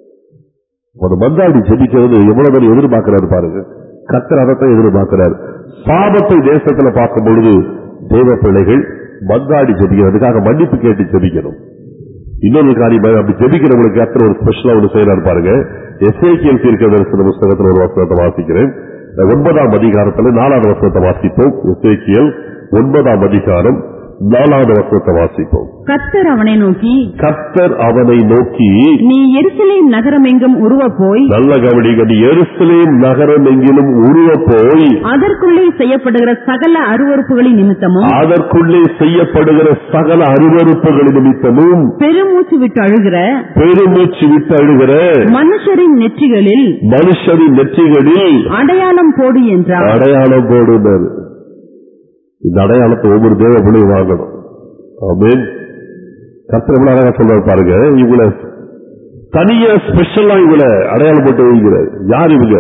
S2: ஒரு மன்றாடி ஜெபிக்கிறது எவ்வளவு பேர் எதிர்பார்க்கிறார் பாருங்க. கர்த்தர் அதைத்தான் எதிர்பார்க்கிறார். சாபத்தை தேசத்துல பார்க்கும் பொழுது தேவ பிள்ளைகள் மன்றாடி ஜெபிக்கிறதுக்காக மன்னிப்பு கேட்டு ஜெபிக்கணும். இன்னொரு காரியம், அப்படி ஜெபிக்கிறவங்களுக்கு கர்த்தர் ஒரு ஸ்பெஷலா ஒன்று செய்யறாரு பாருங்க. எசேக்கியேல் தீர்க்கதரிசன புத்தகத்தில் ஒரு வசனத்தை வாசிக்கிறேன். 9ஆம் அதிகாரத்தில் 4வது வசனத்தை வாசிப்போம். எசேக்கியேல் 9ஆம் அதிகாரம் 4வது வசனத்தை வாசிப்போம்.
S4: கர்த்தர் அவனை நோக்கி,
S2: கர்த்தர் அவனை நோக்கி,
S4: நீ எருசலேம் நகரம் எங்கும் உருவ போய்,
S2: நல்ல கவனிங்க, நீ எருசலேம் நகரம் எங்கிலும் உருவ போய்,
S4: அதற்குள்ளே செய்யப்படுகிற சகல அருவருப்புகளின் நிமித்தமும்,
S2: அதற்குள்ளே செய்யப்படுகிற சகல அருவருப்புகளின் நிமித்தமும்
S4: பெருமூச்சு விட்டு அழுகிற,
S2: பெருமூச்சு விட்டு அழுகிற
S4: மனுஷரின் நெற்றிகளில்,
S2: மனுஷரின் நெற்றிகளில்
S4: அடையாளம் போடு என்றார்.
S2: அடையாளம் போடுனர். இந்த அடையாளத்தை ஒவ்வொரு தேவ பிள்ளை வாங்கணும். ஆமென். கர்த்தர் எவ்வளவு அழகா சொல்றாரு பாருங்க. இவங்களை தனியா ஸ்பெஷலா இவங்களை அடையாளம் போட்டு வைக்கிறார். யார் இவங்க?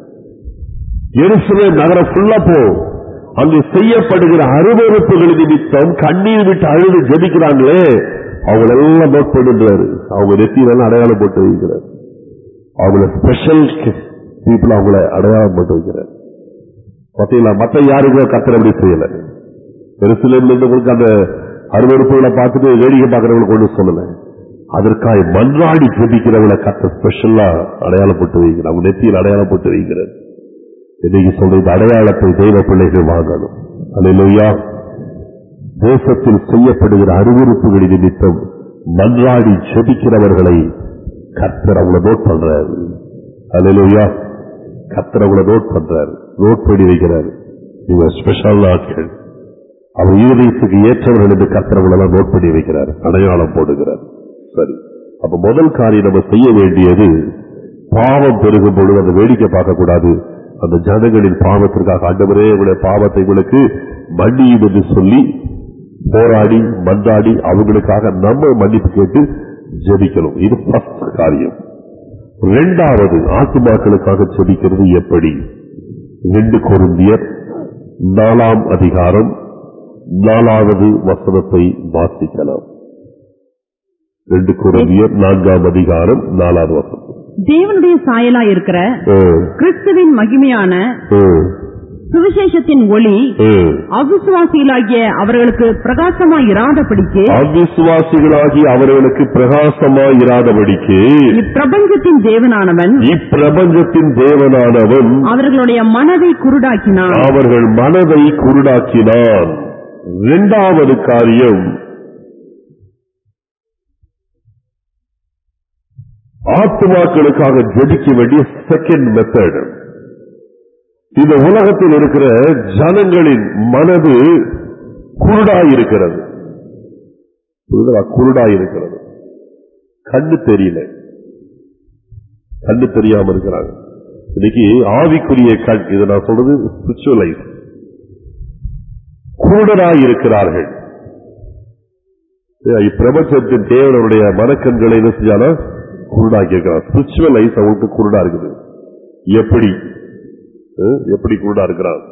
S2: எருசலேம் நகரம் ஃபுல்லா போ, அங்கு செய்யப்படுகிற அருவருப்புகள் நிமித்தம் கண்ணீர் விட்டு அழுது ஜெபிக்கிறாங்களே, அவங்களை எல்லாம் நோட் பண்ணுறாரு. அவங்க நெத்தியில அடையாளம் போட்டு வைக்கிறார். அவங்கள ஸ்பெஷல் பீப்புள் அவங்கள அடையாளம் போட்டு வைக்கிறார். பார்த்தீங்களா? மற்ற யாருக்கும் கர்த்தர் அப்படி செய்யல. எருசலேம்ல இருந்தவங்களுக்கு அந்த அருவருப்புகளை பார்த்துட்டு வேடிக்கை பார்க்கிறவங்களுக்கு ஒன்று சொல்லல. அதற்காக மன்றாடி ஜெபிக்கிறவங்களை கர்த்தர் ஸ்பெஷலா அடையாளம் போட்டு வைக்கிறார். அவங்க நெத்தியில் அடையாளம் போட்டு வைக்கிறார். இன்னைக்கு சொல்ற இந்த அடையாளத்தை தெய்வ பிள்ளைகள் வாங்கணும். அல்லேலூயா. தேசத்தில் செய்யப்படுகிற அருவருப்புகளின் நிமித்தம் மன்றாடி ஜெபிக்கிறவர்களை கர்த்தர் அவங்களை நோட் பண்றாரு. அல்லேலூயா. கர்த்தர் அவங்களை நோட் பண்றாரு, நோட் பண்ணி வைக்கிறார். இவங்க ஸ்பெஷல் ஆட்கள், அவர் இருதயத்துக்கு ஏற்றவர்கள் என்று கர்த்தர் அவங்களெல்லாம் நோட் பண்ணி வைக்கிறார், அடையாளம் போடுகிறார். சரி, அப்ப முதல் காரியம் நம்ம செய்ய வேண்டியது, பாவம் பெருகும் பொழுது அந்த வேடிக்கை பார்க்கக்கூடாது. அந்த ஜனங்களின் பாவத்திற்காக ஆண்டவரே உங்களுடைய பாவத்தை உங்களுக்கு மன்னியும் என்று சொல்லி போராடி மன்றாடி அவங்களுக்காக நம்ம மன்னிப்பு கேட்டு ஜெபிக்கணும். இது ஃபர்ஸ்ட் காரியம். இரண்டாவது, ஆத்துமாக்களுக்காக ஜெபிக்கிறது எப்படி? 2 கொரிந்தியர் 4ஆம் அதிகாரம் 4வது வசனத்தை வாசிக்கலாம். 2 கொரிந்தியர் 4ஆம் அதிகாரம் 4வது வசனம்.
S4: தேவனுடைய சாயலா இருக்கிற கிறிஸ்துவின் மகிமையான சுவிசேஷத்தின் ஒளி அவிசுவாசிகளாகிய அவர்களுக்கு பிரகாசமாய் இராதபடிக்கு,
S2: அவிசுவாசிகளாகிய அவர்களுக்கு பிரகாசமாய் இராதபடிக்கு
S4: இப்பிரபஞ்சத்தின் தேவனானவன்,
S2: இப்பிரபஞ்சத்தின் தேவனானவன்
S4: அவர்களுடைய மனதை குருடாக்கினான்,
S2: அவர்கள் மனதை குருடாக்கினான். இரண்டாவது காரியம், ஆத்துமாக்களுக்காக ஜெபிக்க வேண்டிய செகண்ட் மெத்தட். இந்த உலகத்தில் இருக்கிற ஜனங்களின் மனது குருடாயிருக்கிறது. குருடாயிருக்கிறது. கண்ணு தெரியல, கண்ணு தெரியாம இருக்கிறாங்க. இன்னைக்கு ஆவிக்குரிய கண், இதை நான் சொல்றது ஸ்பிரிச்சுவலைஸ், குருடராய் இருக்கிறார்கள். இப்பிரபஞ்சத்தின் தேவனுடைய மனக்கண்களை என்ன செஞ்சானா குருடாக்கி இருக்கிறார். ஸ்பிரிச்சுவலைஸ் அவங்களுக்கு குருடா இருக்குது. எப்படி குருடா இருக்கிறான்?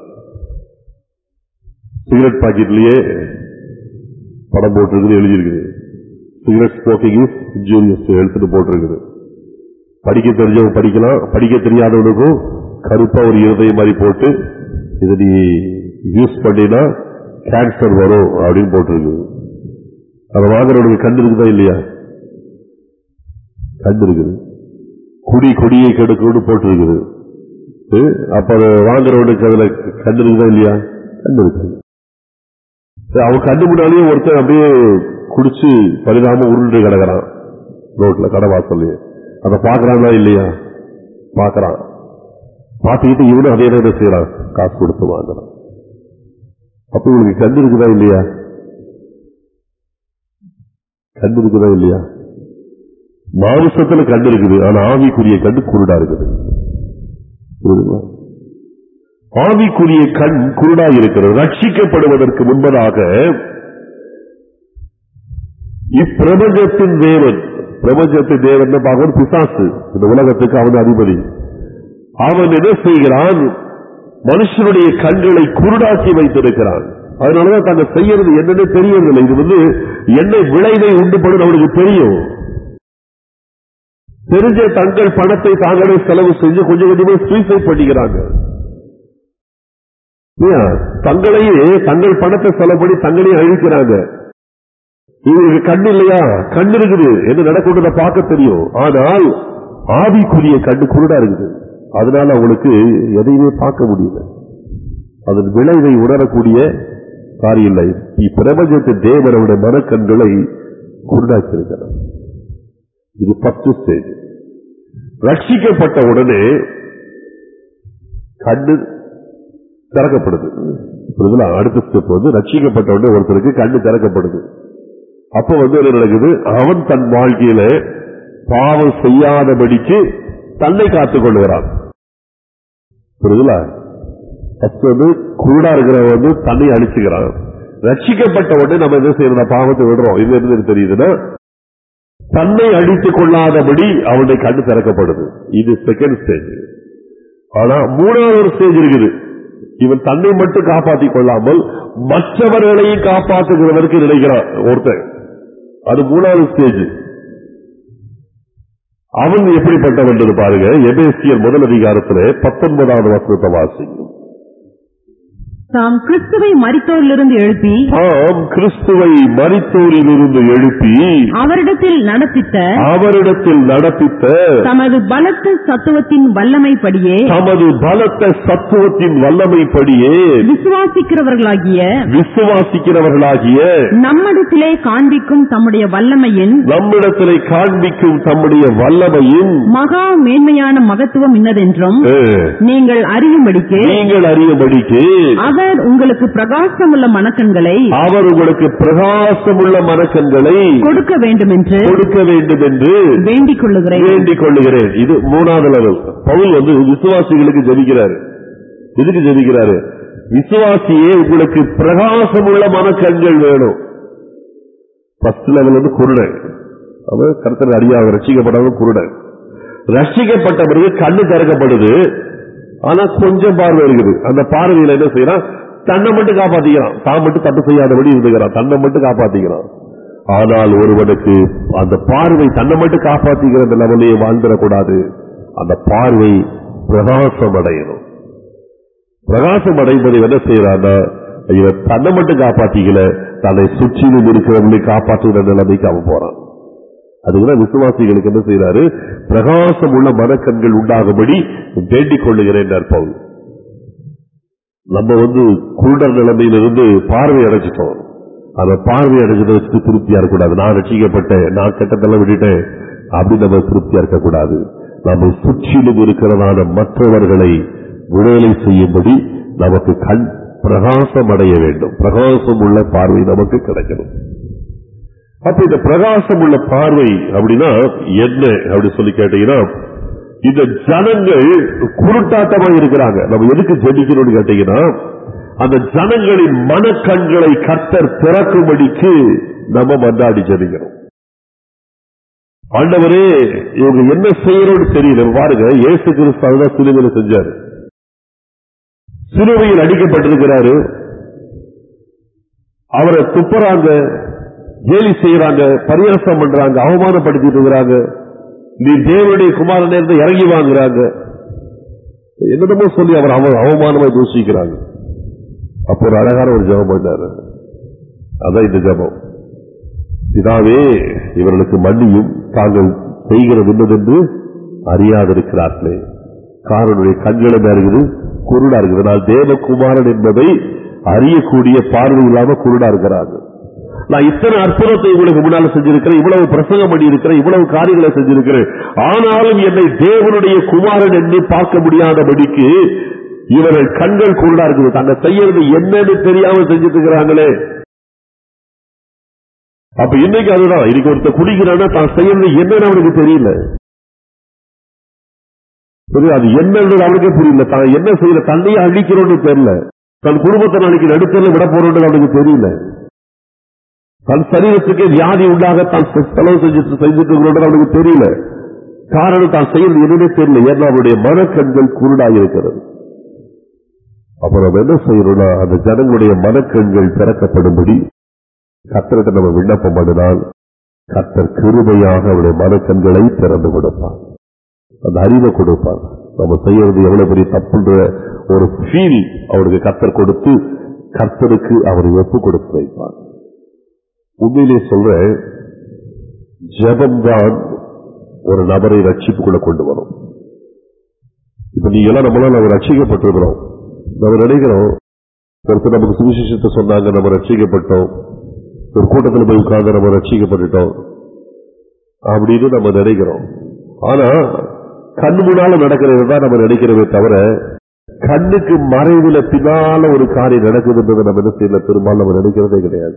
S2: சிகரெட் பாக்கெட்லயே படம் போட்டிருக்குது, எழுதியிருக்குது சிகரெட் ஸ்மோக்கிங் இஸ் இன்ஜூரியஸ் ஹெல்த்னு போட்டிருக்குது. படிக்க தெரிஞ்சவங்க படிக்கலாம், படிக்க தெரியாதவனுக்கும் கருப்பா ஒரு இருதயம் மாதிரி போட்டு இதை நீ யூஸ் பண்ணினா கேன்சர் வரும் அப்படின்னு போட்டிருக்கு. அதை வாங்குறவனுக்கு கண் இருக்குதா இல்லையா? கண் இருக்குது. கொடியை கெடுக்கணும்னு போட்டிருக்குது. அப்ப அதை வாங்குறவனுக்கு அதுல கண் இருக்குதா இல்லையா? கண் இருக்குது. அவன் கண்டு முன்னாலேயே ஒருத்தன் அப்படியே குடிச்சு பரிதாம உருண்டு கிடக்கிறான் ரோட்ல, கடை வாசல்லையே. அதை பாக்குறாங்களா இல்லையா? பாக்குறான். பார்த்துக்கிட்டு இவனும் அதே என்ன செய்யறான், காசு கொடுத்து வாங்குறான். அப்ப இவனுக்கு கண்டு இருக்குதா இல்லையா? கண்டு இருக்குதா இல்லையா? மாமிசத்துல கண்டு இருக்குது, ஆனா ஆவிக்குரிய கண்டு குருடா இருக்குது. ஆவிக்குரிய கண் குருடா இருக்கிறது. ரட்சிக்கப்படுவதற்கு முன்பதாக இப்பிரபஞ்சத்தின் தேவன், பிரபஞ்சத்தின் தேவன் பார்க்க பிசாசு, இந்த உலகத்துக்கு அவன் அதிபதி. அவன் என்ன செய்கிறான்? மனுஷனுடைய கண்களை குருடாக்கி வைத்திருக்கிறான். அதனாலதான் தாங்க செய்யறது என்னன்னு தெரியவில்லை. இது என்ன விளைவை உண்டுபடும் அவனுக்கு தெரியும். தெரிஞ்ச தங்கள் பணத்தை தாங்களே செலவு செஞ்சு கொஞ்சம் கொஞ்சமே சூசைட் பண்ணிக்கிறாங்க. தங்களையே தங்கள் பணத்தை செலவு பண்ணி தங்களையும் அழிக்கிறாங்க. இவங்களுக்கு கண் இல்லையா? கண் இருக்குது, என்ன நடக்கும் பார்க்க தெரியும். ஆனால் ஆவிக்குரிய கண்ணு குருடா இருக்குது. அதனால அவங்களுக்கு எதையுமே பார்க்க முடியல. அதன் விளைவை உணரக்கூடிய காரியம் இல்லை. இப்பிரபஞ்சத்தின் தேவனுடைய மனக்கண்களை குருடாக்கியிருக்கிறார். இது 10 ஸ்டேஜ். ரட்சிக்கப்பட்ட உடனே கண்ணு திறக்கப்படுது. அடுத்த ஸ்டெப் ரட்சிக்கப்பட்ட உடனே ஒருத்தருக்கு கண்ணு திறக்கப்படுது. அப்ப என்ன நடக்குது? அவன் தன் வாழ்க்கையில பாவம் செய்யாதபடிக்கு தன்னை காத்துக் கொள்கிறான். புரியுதுல? குருடா இருக்கிறவன் தன்னை அழிச்சுக்கிறான். ரட்சிக்கப்பட்ட உடனே நம்ம என்ன செய்யணும்? பாவத்தை விடுறோம். இது என்ன தெரியுதுன்னா, தன்னை அழித்துக் கொள்ளாதபடி அவனுடைய கண்ணு திறக்கப்படுது. இது செகண்ட் ஸ்டேஜ். ஆனா 3வது ஸ்டேஜ் இருக்குது. இவன் தன்னை மட்டும் காப்பாற்றிக் கொள்ளாமல் மற்றவர்களையும் காப்பாற்றுகிறவருக்கு நினைக்கிறான் ஒருத்தன். அது 3வது ஸ்டேஜ். அவன் எப்படிப்பட்டவன் பாருங்க. எபேசியர் 1 அதிகாரத்தில் 19வது வசனத்தை வாசிக்கும்.
S4: தாம் கிறிஸ்துவை மரித்தோரிலிருந்து எழுப்பி அவரிடத்தில் நடப்பித்த தமது பலத்த சத்துவத்தின் வல்லமைப்படியே விசுவாசிக்கிறவர்களாகிய நம்மிடத்திலே காண்பிக்கும் தம்முடைய வல்லமையின் மகா மேன்மையான மகத்துவம் இன்னதென்றும் நீங்கள் அறியும்படிக்கு அவர் உங்களுக்கு பிரகாசமுள்ள மனக்கண்களை கொடுக்க வேண்டும் என்று வேண்டிக் கொள்ளுகிறேன்.
S2: இது 3வது லெவல். பவுல் விசுவாசிகளுக்கு ஜெபிக்கிறாரு. எதுக்கு ஜெபிக்கிறாரு? விசுவாசியே உங்களுக்கு பிரகாசமுள்ள மனக்கண்கள் வேணும். ஃபர்ஸ்ட் லெவல் குருடன். அவன் கர்த்தரை அறியாத ரட்சிக்கப்பட்டவன் குருடன். ரட்சிக்கப்பட்ட பிறகு கண்ணு திறக்கப்படுது. ஆனா கொஞ்சம் பார்வை இருக்குது. அந்த பார்வையில என்ன செய்யறான்? தன்னை மட்டும் காப்பாத்திக்கிறான். தான் மட்டும் தப்பு செய்யாதபடி இருந்துக்கிறான். தன்னை மட்டும் காப்பாத்திக்கிறான். ஆனால் ஒருவனுக்கு அந்த பார்வை தன்னை மட்டும் காப்பாத்திக்கிற அந்த லெவலையே வாழ்ந்துடக்கூடாது. அந்த பார்வை பிரகாசம் அடையணும். பிரகாசம் அடைவதை என்ன செய்யறான்னா, இவன் தன்னை மட்டும் காப்பாத்திக்கல, தன்னை சுற்றிலும் இருக்கிறவங்களை காப்பாற்றுகிற நிலைமைக்கு அவன் போறான். அதுதான் விசுவாசிகளுக்கு என்ன செய்யறாரு? பிரகாசம் உள்ள மனக்கண்கள் உண்டாகும்படி வேண்டிக் கொள்ளுகிறேன் பவுல். நம்ம குருடர் நிலைமையிலிருந்து பார்வை அடைச்சிட்டோம். அந்த பார்வை அடைஞ்சதை வச்சு திருப்தியா இருக்கக்கூடாது. நான் ரட்சிக்கப்பட்டேன், நான் கெட்டதெல்லாம் விட்டுட்டேன் அப்படி நம்ம திருப்தியா இருக்கக்கூடாது. நம்ம சுற்றிலும் இருக்கிறதான மற்றவர்களை விடுதலை செய்யும்படி நமக்கு கண் பிரகாசம் அடைய வேண்டும். பிரகாசம் உள்ள பார்வை நமக்கு கிடைக்கணும். அப்ப இந்த பிரகாசம் உள்ள பார்வை அப்படின்னா என்ன அப்படி சொல்லி கேட்டீங்கன்னா, இந்த ஜனங்கள் குருட்டாட்டமா இருக்கிறாங்க. நம்ம எதுக்கு ஜெபிக்கணும்னு கேட்டீங்கன்னா, அந்த ஜனங்களின் மனக்கண்களை கர்த்தர் திறக்கும்படிக்கு நம்ம மன்றாடி ஜெபிக்கணும். ஆண்டவரே, இவங்க என்ன செய்யறோம்னு தெரியல. பாருங்க, இயேசு கிறிஸ்து அதுதான் சிலுவையில் செஞ்சாரு. சிலுவையில் அடிக்கப்பட்டிருக்கிறாரு. அவரை துப்புறாங்க, கேலி செய்யறாங்க, பரியாசம் பண்றாங்க, அவமானப்படுத்திட்டு இருக்கிறாங்க. நீ தேவனுடைய குமாரன் இருந்து இறங்கி வாங்குறாங்க, என்னமோ சொல்லி அவர் அவமானமா தூஷிக்கிறாங்க. அப்போ ஒரு அழகான ஒரு ஜெபம் பண்ணாரு. அதான் இந்த ஜெபம். பிதாவே, இவர்களுக்கு மன்னியும், தாங்கள் செய்கிறது என்னதென்று அறியாதிருக்கிறார்களே. காரனுடைய கண்களை இருக்குது, குருடா இருக்குது. நான் தேவகுமாரன் என்பதை அறியக்கூடிய பார்வை இல்லாம குருடா இருக்கிறாங்க. நான் இத்தனை அற்புதத்தை உங்களுக்கு முன்னால செஞ்சிருக்கிறேன், இவ்வளவு பிரசங்கம் பண்ணி இருக்கிறேன், இவ்வளவு காரியங்களை செஞ்சிருக்கிறேன். ஆனாலும் என்னை தேவனுடைய குமாரன் என்று பார்க்க முடியாதபடிக்கு இவர்கள் கண்கள் குருடா இருக்குது. தாங்க செய்யறது என்னன்னு தெரியாம செஞ்சுட்டு இருக்கிறாங்களே. அப்ப இன்னைக்கு அதுதான். இன்னைக்கு ஒருத்தர் குடிக்கிறான்னா தான் செய்யறது என்னன்னு அவனுக்கு தெரியல. அது என்னன்றது அவனுக்கே புரியல. தான் என்ன செய்யல, தன்னையே அழிக்கிறோன்னு தெரியல. தன் குடும்பத்தை நாளைக்கு நடுத்தல விட போறோன்னு அவனுக்கு தெரியல. தன் சரீரத்துக்கு வியாதி உண்டாக தான் செலவு செஞ்சுட்டு அவனுக்கு தெரியல. காரணம் தான் செய்யறது என்னன்னே தெரியல. ஏன்னா அவருடைய மனக்கண்கள் குருடாக இருக்கிறது. அப்ப நம்ம என்ன செய்யறோம்னா, அந்த ஜனங்களுடைய மனக்கண்கள் திறக்கப்படும்படி கர்த்தர்கிட்ட நம்ம விண்ணப்பம் பண்ணினால் கர்த்தர் கிருபையாக அவருடைய மனக்கண்களை திறந்து கொடுப்பார், அந்த அறிவை கொடுப்பார். நம்ம செய்யறது எவ்வளவு பெரிய தப்புன்ற ஒரு ஃபீல் அவருக்கு கர்த்தர் கொடுத்து கர்த்தருக்கு அவரை ஒப்பு கொடுத்து வைப்பார். உண்மையிலே சொல்ற, ஜெபம்தான் ஒரு நபரை ரட்சிப்புக்குள்ள கொண்டு வரும். இப்ப நீங்க எல்லாம் நம்மளால நம்ம ரட்சிக்கப்பட்டிருக்கிறோம். நம்ம நினைக்கிறோம், ஒருத்தர் நமக்கு சுவிசேஷத்தை சொன்னாங்க, நம்ம ரட்சிக்கப்பட்டோம். ஒரு கூட்டத்தில் போய் உட்கார்ந்து நம்ம ரட்சிக்கப்பட்டுட்டோம் அப்படின்னு நம்ம நினைக்கிறோம். ஆனா கண்ணு முன்னால நடக்கிறதான் நம்ம நினைக்கிறவே தவிர, கண்ணுக்கு மறைவில் பின்னால ஒரு காரியம் நடக்குதுன்றதை நம்ம என்ன செய்யல, பெரும்பாலும் நம்ம நினைக்கிறதே கிடையாது.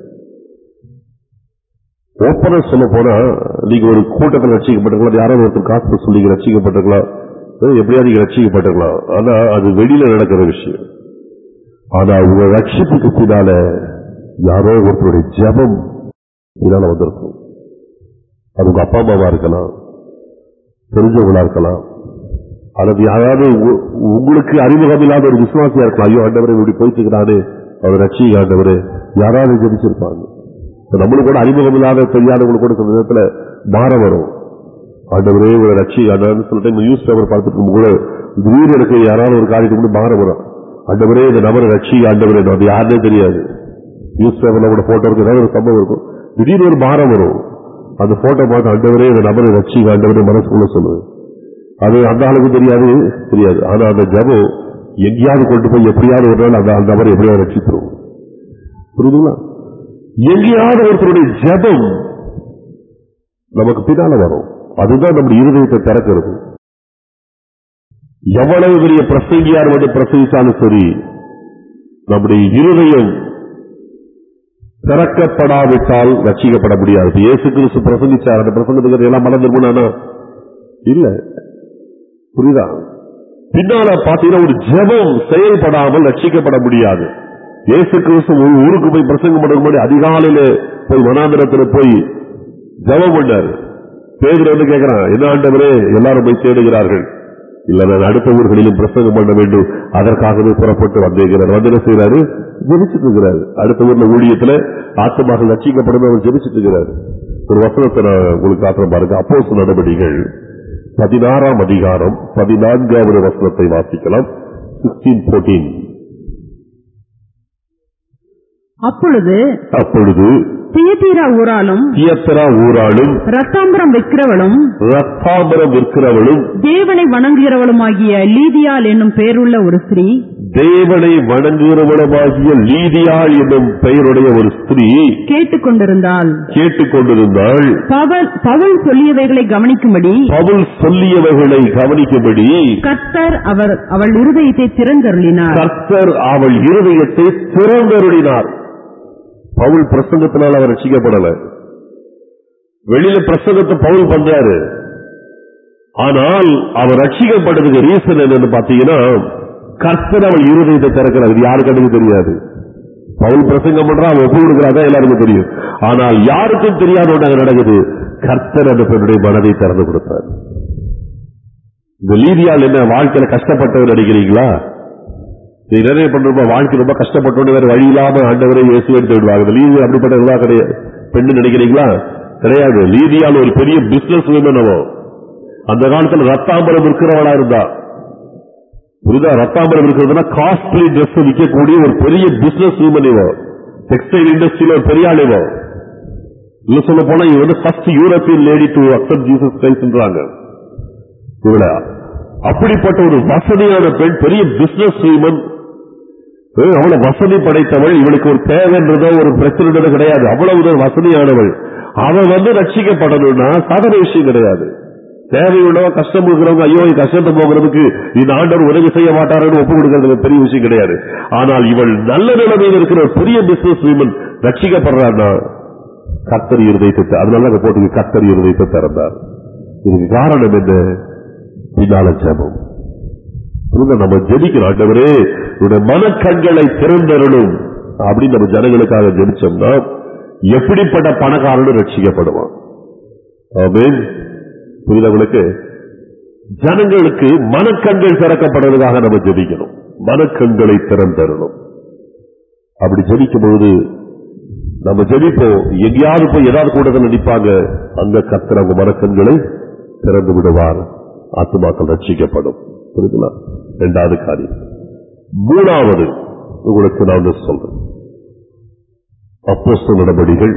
S2: ஓப்பனா சொல்ல போனா, நீங்க ஒரு கூட்டத்தில் ரட்சிக்கப்பட்டிருக்கலாம், யாராவது ஒருத்தர் காசு சொல்லி ரட்சிக்கப்பட்டிருக்கலாம், எப்படியா நீங்க ரட்சிக்கப்பட்டிருக்கலாம். ஆனா அது வெளியில நடக்கிற விஷயம். ஆனா உங்க ரட்சிப்புக்கு பின்னால யாரோ ஒருத்தருடைய ஜெபம் இதனால வந்திருக்கும். அது உங்க அப்பா அம்மாவா இருக்கலாம், தெரிஞ்சவங்களா இருக்கலாம், அல்லது யாராவது உங்களுக்கு அறிமுகம் இல்லாத ஒரு விசுவாசியா இருக்கலாம். ஐயோ ஆண்டவரே இப்படி போயிட்டு அவர் ரட்சிக்க ஆண்டவரே, யாராவது ஜெபிச்சிருப்பாங்க. நம்மளுக்கு கூட அறிமுகம் இல்லாத தெரியாதவங்களுக்கு கூட சில நேரத்துல மாற வரும். ஆண்டவரே ஒரு ரட்சிக்க ஆண்டவர்னு சொல்லிட்டு நியூஸ் பேப்பர் பார்த்துட்டு கூட திடீர்னு எனக்கு யாராவது ஒரு காரியத்துக்கு கூட மாற வரும். ஆண்டவரே இந்த நபரை ரட்சிக்க ஆண்டவரே, அது யாருன்னே தெரியாது. நியூஸ் பேப்பர்ல கூட போட்டோ இருக்கு, ஏதாவது ஒரு சம்பவம் இருக்கும், திடீர்னு ஒரு மாற வரும். அந்த போட்டோ பார்த்து ஆண்டவரே இந்த நபரை ரட்சிக்க ஆண்டவரே மனசுக்குள்ள சொல்லுது. அது அந்த ஆளுக்கு தெரியாது. ஆனா அந்த ஜெபம் எங்கேயாவது கொண்டு போய் எப்படியாவது ஒரு நாள் அந்த நபரை எப்படியாவது ரட்சித்துரும். புரியுதுங்களா? எங்கேயாவது ஒருத்தருடைய ஜெபம் நமக்கு பின்னால வரும். அதுதான் நம்முடைய இருதயத்தை திறக்கிறது. எவ்வளவு பெரிய பிரசங்கியார் வந்து பிரசங்கிச்சாலும் சரி, நம்முடைய இருதயம் திறக்கப்படாவிட்டால் ரட்சிக்கப்பட முடியாது. இயேசு கிறிஸ்து பிரசங்கிச்சார், அந்த பிரசங்கத்துக்கு எல்லாம் மறந்துருக்குனா இல்ல. புரியுதா? பின்னால பாத்தீங்கன்னா ஒரு ஜெபம் செயல்படாமல் ரட்சிக்கப்பட முடியாது. இயேசு கிறிஸ்து ஒரு ஊருக்கு போய் பிரசங்கம் பண்ண முன்னாடி அதிகாலையில போய் வனாந்திரத்தில் போய் ஜெபம் பண்ணார். பேதுரு வந்து கேட்கிறான், என்ன ஆண்டவரே எல்லாரும் போய் தேடுகிறார்கள், இல்ல நான் அடுத்த ஊர்களிலும் பிரசங்கம் பண்ண வேண்டும், அதற்காகவே புறப்பட்டு வந்திருக்கிறார். வந்து என்ன செய்யறாரு? ஜெபிச்சுட்டு இருக்கிறாரு. அடுத்த ஊர்ல ஊழியத்துல ஆத்மாக்கள் ரட்சிக்கப்படும் அவர் ஜெபிச்சுட்டு இருக்கிறாரு. ஒரு வசனத்தை நான் உங்களுக்கு காட்டுறேன் பாருங்க. அப்போஸ்தலர் நடவடிக்கைகள் 16ஆம் அதிகாரம் 14வது வசனத்தை வாசிக்கலாம். 16:14.
S4: அப்பொழுது தியத்தீரா ஊராலும் ரத்தாம்பரம் விற்கிறவளும் தேவனை வணங்குகிறவளுமாகிய லீதியாள் என்னும் பெயருள்ள ஒரு ஸ்திரீ கேட்டுக்கொண்டிருந்தாள். பவுல் சொல்லியவைகளை கவனிக்கும்படி கர்த்தர் அவள் இருதயத்தை திறந்தருளினார். பவுல் பிரசங்கத்தினால் அவர் ரட்சிக்கப்படல. வெளியில பிரசங்கத்தை பவுல் பண்றாரு,
S2: ஆனால் அவர் ரட்சிக்கப்பட்டதுக்கு ரீசன் என்னன்னு பாத்தீங்கன்னா, கர்த்தர் அவள் இருதயத்தை திறக்கிறார். இது யாருக்கு எனக்கு தெரியாது. பவுல் பிரசங்கம் பண்றா, அவன் ஒப்பு கொடுக்கிறாதான் எல்லாருக்கும் தெரியும். ஆனால் யாருக்கும் தெரியாத ஒன்றாக நடக்குது. கர்த்தர் அந்த பெண்ணுடைய மனதை திறந்து கொடுத்தார். இந்த லீதியால் என்ன வாழ்க்கையில கஷ்டப்பட்டவர் நினைக்கிறீங்களா? நீ நிறைய பண்ற வாழ்க்கை ரொம்ப கஷ்டப்பட்டோன்னு வேற வழி இல்லாம ஆண்டவரை இயேசு எடுத்து விடுவாங்க. லீதியா அப்படிப்பட்டவர்களா கிடையாது. பெண்ணு நினைக்கிறீங்களா? கிடையாது. லீதியால் ஒரு பெரிய பிசினஸ் உமன். அவன் அந்த காலத்துல ரத்தாம்பரம் இருக்கிறவளா இருந்தா. புரிதா? ரத்தாம்பரம் இருக்கிறதுனா காஸ்ட்லி டிரெஸ் விற்கக்கூடிய ஒரு பெரிய பிசினஸ் உமன். இவன் டெக்ஸ்டைல் இண்டஸ்ட்ரியில ஒரு பெரிய ஆள். இவன் இல்ல சொல்ல போனா இவன் வந்து first European lady to accept Jesus கிரைஸ்ட்ன்றாங்க. இவள அப்படிப்பட்ட ஒரு வசதியான பெண், பெரிய பிசினஸ் உமன். அவளை வசதி படைத்தவள். இவளுக்கு ஒரு தேவைன்றதோ ஒரு பிரச்சனைன்றதோ கிடையாது. அவ்வளவு வசதியானவள். அவன் வந்து ரட்சிக்கப்படணும்னா சாதாரண விஷயம் கிடையாது. தேவையுள்ளவ கஷ்டம் இருக்கிறவங்க ஐயோ கஷ்டத்தை போகிறதுக்கு இந்த ஆண்டவர் உதவி செய்ய மாட்டாருன்னு ஒப்பு கொடுக்கறது பெரிய விஷயம் கிடையாது. ஆனால் இவள் நல்ல நிலைமையில் இருக்கிற ஒரு பெரிய பிசினஸ் உமன் ரட்சிக்கப்படுறான்னா கர்த்தர் இருதயத்தை, அதனால போட்டு கர்த்தர் இருதயத்தை திறந்தார். இதுக்கு காரணம் என்ன? பின்னால ஜெபம். நம்ம ஜெபிக்கிறோம், ஆண்டவரே உடைய மனக்கண்களை திறந்தருளும் அப்படின்னு நம்ம ஜனங்களுக்காக ஜெபிச்சோம்னா எப்படிப்பட்ட பணக்காரனும் ரட்சிக்கப்படுவான். ஆமென். புரிதவங்களுக்கு ஜனங்களுக்கு மனக்கண்கள் திறக்கப்படுவதற்காக நம்ம ஜெபிக்கணும். மனக்கண்களை திறந்தருளும். அப்படி ஜெபிக்கும் போது நம்ம ஜெபிப்போம். எங்கேயாவது போய் ஏதாவது கூட்டத்தில் நடிப்பாங்க, அங்க கர்த்தர் அவங்க மனக்கண்களை திறந்து விடுவார். ஆத்துமாக்கள் ரட்சிக்கப்படும். புரியுதுங்களா? இரண்டாவது காரியம். மூணாவது உங்களுக்கு நான் சொல்றேன். அப்போஸ்தலர் நடபடிகள்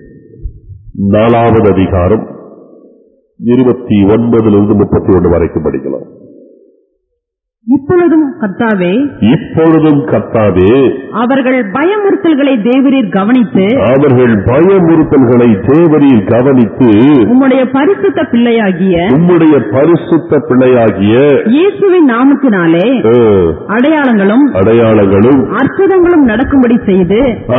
S2: 4வது அதிகாரம் 29 31 வரைக்கும் படிக்கலாம்.
S4: இப்பொழுதும் கர்த்தாவே,
S2: இப்பொழுதும் கர்த்தாவே,
S4: அவர்கள் பயமுறுத்தல்களை தேவரீர் கவனித்து,
S2: அவர்கள் பயமுறுத்தல்களை தேவரீர் கவனித்து,
S4: உம்முடைய பரிசுத்த பிள்ளையாகிய,
S2: உம்முடைய பரிசுத்த பிள்ளையாகிய
S4: இயேசுவின் நாமத்தினாலே அடையாளங்களும் அற்புதங்களும் நடக்கும்படி செய்து,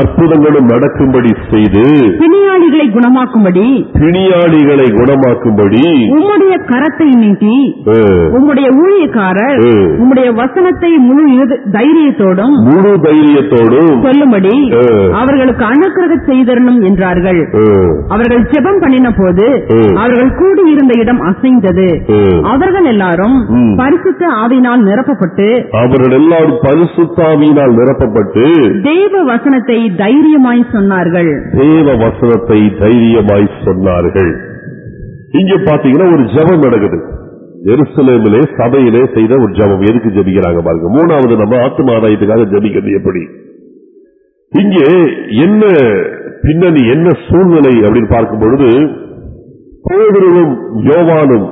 S4: பிணியாளிகளை குணமாக்கும்படி உம்முடைய கரத்தை நீட்டி, உம்முடைய ஊழியக்காரர் உம்முடைய வசனத்தை முழு தைரியத்தோடும் சொல்லும்படி அவர்களுக்கு அனுக்கிரகம் செய்தரணும் என்றார்கள். அவர்கள் ஜெபம் பண்ணின போது அவர்கள் கூடியிருந்த இடம் அசைந்தது. அவர்கள் எல்லாரும் பரிசுத்த ஆவியினால் நிரப்பப்பட்டு தேவ வசனத்தை தைரியமாய் சொன்னார்கள்.
S2: இங்க பாத்தீங்கன்னா ஒரு ஜெபம் நடக்குது. எருசலேமிலே சபையிலே செய்த ஒரு ஜெபம். எதுக்கு ஜெபிக்கிறாங்க பாருங்க. மூணாவது நம்ம ஆத்தும ஆதாயத்துக்காக ஜெபிக்கிறது எப்படி? இங்கே என்ன பின்னணி, என்ன சூழ்நிலை அப்படின்னு பார்க்கும் பொழுது, பேதுருவும் யோவானும்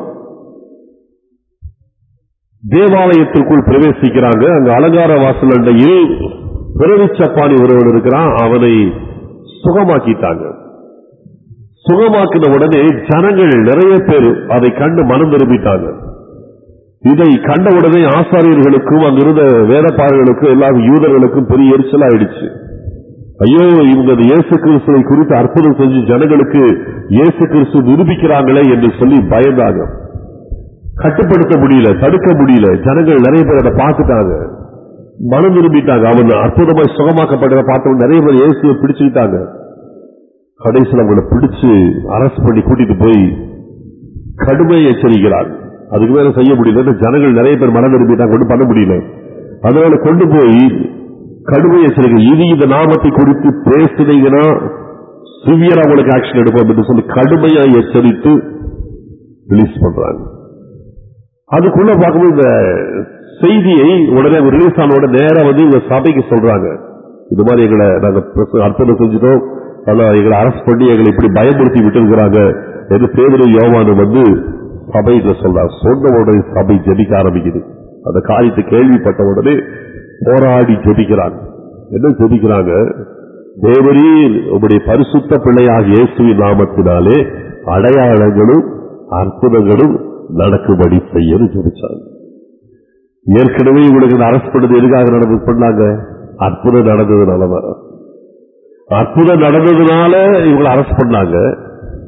S2: தேவாலயத்திற்குள் பிரவேசிக்கிறாங்க. அங்க அலங்கார வாசல் அண்டையில் பிறவிச்சப்பாணி ஒருவன் இருக்கிறான். அவனை சுகமாக்கிட்டாங்க. சுகமாக்கின உடனே ஜனங்கள் நிறைய பேர் அதை கண்டு மனம் திரும்பிட்டாங்க. இதை கண்டவுடனே ஆசாரியர்களுக்கும் அங்கிருந்த வேதப்பாரர்களுக்கும் எல்லாம் யூதர்களுக்கும் பெரிய எரிச்சல் ஆயிடுச்சு. ஐயோ, இவங்க இயேசு கிறிஸ்துவை குறித்து அற்புதம் செஞ்சு ஜனங்களுக்கு இயேசு கிறிஸ்து நிரூபிக்கிறாங்களே என்று சொல்லி பயந்தாங்க. கட்டுப்படுத்த முடியல, தடுக்க முடியல. ஜனங்கள் நிறைய பேர் அதை பார்த்துட்டாங்க, மனம் திரும்பிட்டாங்க. அவன் அற்புதமாய் சுகமாக்கப்பட்டதை பார்த்து நிறைய பேர் இயேசுவை பிடிச்சுக்கிட்டாங்க. கடைசியில் அவங்களை பிடிச்சு அரஸ்ட் பண்ணி கூட்டிட்டு போய் கடுமையை எச்சரிக்கிறாங்க. அதுக்கு மேல செய்ய முடியல. ஜனங்கள் நிறைய பேர் மனம் திரும்பிட்டாங்க, கொண்டு பண்ண முடியல. அதனால கொண்டு போய் கடுமை எச்சரிக்கை, இனி இந்த நாமத்தை குறித்து பேசுனீங்கன்னா சிவியரா உங்களுக்கு ஆக்ஷன் எடுப்போம் என்று சொல்லி கடுமையா எச்சரித்து ரிலீஸ் பண்றாங்க. அதுக்குள்ள பார்க்கும்போது இந்த செய்தியை உடனே ரிலீஸ் ஆன உடனே நேரம் வந்து இந்த சபைக்கு சொல்றாங்க, இது மாதிரி எங்களை நாங்க அற்புதம் செஞ்சுட்டோம், ஆனா எங்களை அரெஸ்ட் பண்ணி எங்களை இப்படி பயமுறுத்தி விட்டு இருக்கிறாங்க என்று பேதுரு யோவானு வந்து சபையில சொல்றாங்க. சொன்ன உடனே சபை ஜெபிக்க ஆரம்பிக்குது. அந்த காரியத்தை கேள்விப்பட்ட உடனே போராடி ஜெபிக்கிறாங்க. என்ன ஜெபிக்கிறாங்க? தேவரீர் உம்முடைய பரிசுத்த பிள்ளையாக இயேசுவின் நாமத்தினாலே அடையாளங்களும் அற்புதங்களும் நடக்கும்படி செய்ய ஜெபிச்சாங்க. ஏற்கனவே இவங்களுக்கு அரெஸ்ட் பண்ணது எதுக்காக பண்ணாங்க? அற்புதம் நடந்ததுனாலதான். அற்புதம் நடந்ததுனால இவங்களை அரெஸ்ட் பண்ணாங்க.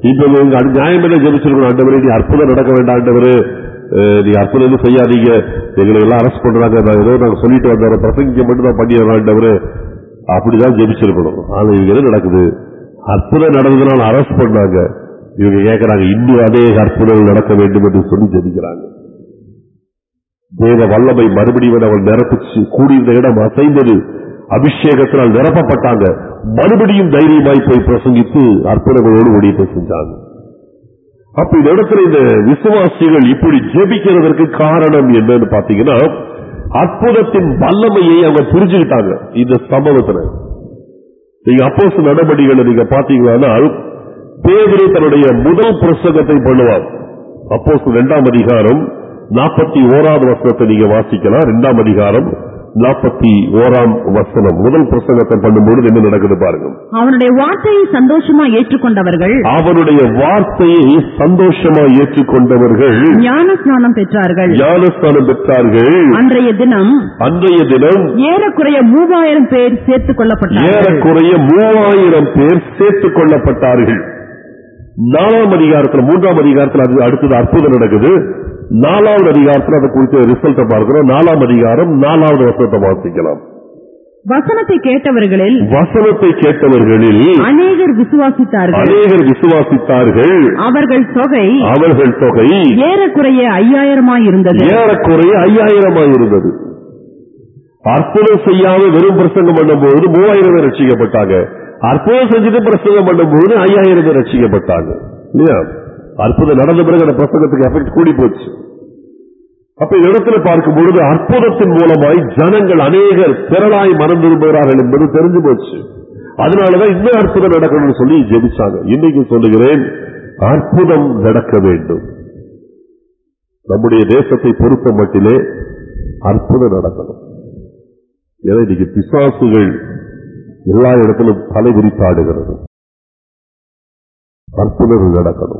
S3: இப்ப நியாயம் என்ன ஜெபிச்சிருக்கணும், ஆண்டவரே நீ அற்புதம் நடக்க வேண்டாம், ஆண்டவரே நீ அற்புதம் செய்யாதீங்க, எங்களை எல்லாம் அரெஸ்ட் பண்றாங்க, ஏதோ நாங்க சொல்லிட்டு வந்தோம், பிரசங்க மட்டும் தான் பண்ணிடுறோம் ஆண்டவரே, அப்படிதான் ஜெபிச்சிருக்கணும். ஆனா இவங்க என்ன நடக்குது, அற்புதம் நடந்ததுனால அரெஸ்ட் பண்ணாங்க, இவங்க கேட்கிறாங்க இன்னும் அதே அற்புதங்கள் நடக்க வேண்டும் என்று சொல்லி ஜெபிக்கிறாங்க. தேவ வல்லமை மறுபடியும் அவள் நிரப்பிச்சு, கூடியிருந்த இடம் அசைந்தது, அபிஷேகத்தினால் நிரப்பப்பட்டாங்க, மறுபடியும் தைரியமாய் போய் பிரசங்கித்து அற்புதங்களோடு ஊழியத்தை செஞ்சாங்க. அப்ப இந்த இடத்துல இந்த விசுவாசிகள் இப்படி ஜெபிக்கிறதற்கு காரணம் என்னன்னு பாத்தீங்கன்னா, அற்புதத்தின் வல்லமையை அவங்க புரிஞ்சுக்கிட்டாங்க. இந்த சம்பவத்துல நீங்க அப்போஸ்தலர் நடபடிகளை நீங்க பாத்தீங்கன்னா, பேதுரு தன்னுடைய முதல் பிரசங்கத்தை பண்ணுவார். அப்போஸ்தலர் 2ஆம் அதிகாரம் 41வது வசனத்தை நீங்க வாசிக்கலாம். 2ஆம் அதிகாரம் 41ஆம் வசனம். முதல் பிரசங்கத்தை பண்ணும்போது என்ன நடக்குது பாருங்க.
S4: அவனுடைய வார்த்தையை சந்தோஷமா ஏற்றுக்கொண்டவர்கள் ஞானஸ்நானம் பெற்றார்கள். அன்றைய தினம் ஏறக்குறைய 3000 பேர் சேர்த்துக் கொள்ளப்பட்டார்கள்.
S3: 4ஆம் அதிகாரத்தில் 3ஆம் அதிகாரத்தில் அடுத்தது அற்புதம் நடக்குது. 4வது அதிகாரத்தில் அதை குறித்த ரிசல்ட்டை பார்க்கிறோம். 4ஆம் அதிகாரம் 4வது வசனத்தை வாசிக்கலாம்.
S4: வசனத்தை கேட்டவர்களில் அநேகர் விசுவாசித்தார்கள். அவர்கள் தொகை ஏறக்குறைய 5000 இருந்தது.
S3: அற்புதம் செய்யாம வெறும் பிரசங்கம் பண்ணும்போது 3000 பேர் ரட்சிக்கப்பட்டாங்க. அற்புதம் செஞ்சுட்டு பிரசங்கம் பண்ணும்போது 5000 பேர் ரட்சிக்கப்பட்டாங்க. இல்லையா? அற்புதம் நடந்த பிறகு அந்த பிரசங்கத்துக்கு எஃபெக்ட் கூடி போச்சு. அப்ப இந்த இடத்துல பார்க்கும் பொழுது அற்புதத்தின் மூலமாய் ஜனங்கள் அநேகர் திரளாய் மனம் திரும்புகிறார்கள் என்பது தெரிஞ்சு போச்சு. அதனாலதான் இந்த அற்புதம் நடக்கணும்னு சொல்லி ஜெபிச்சாங்க. இன்னைக்கு சொல்லுகிறேன், அற்புதம் நடக்க வேண்டும். நம்முடைய தேசத்தை பொறுத்த மட்டிலே அற்புதம் நடக்கணும். ஏன்னா இன்னைக்கு பிசாசுகள் எல்லா இடத்திலும் தலை விரித்தாடுகிறது. அற்புதங்கள் நடக்கணும்.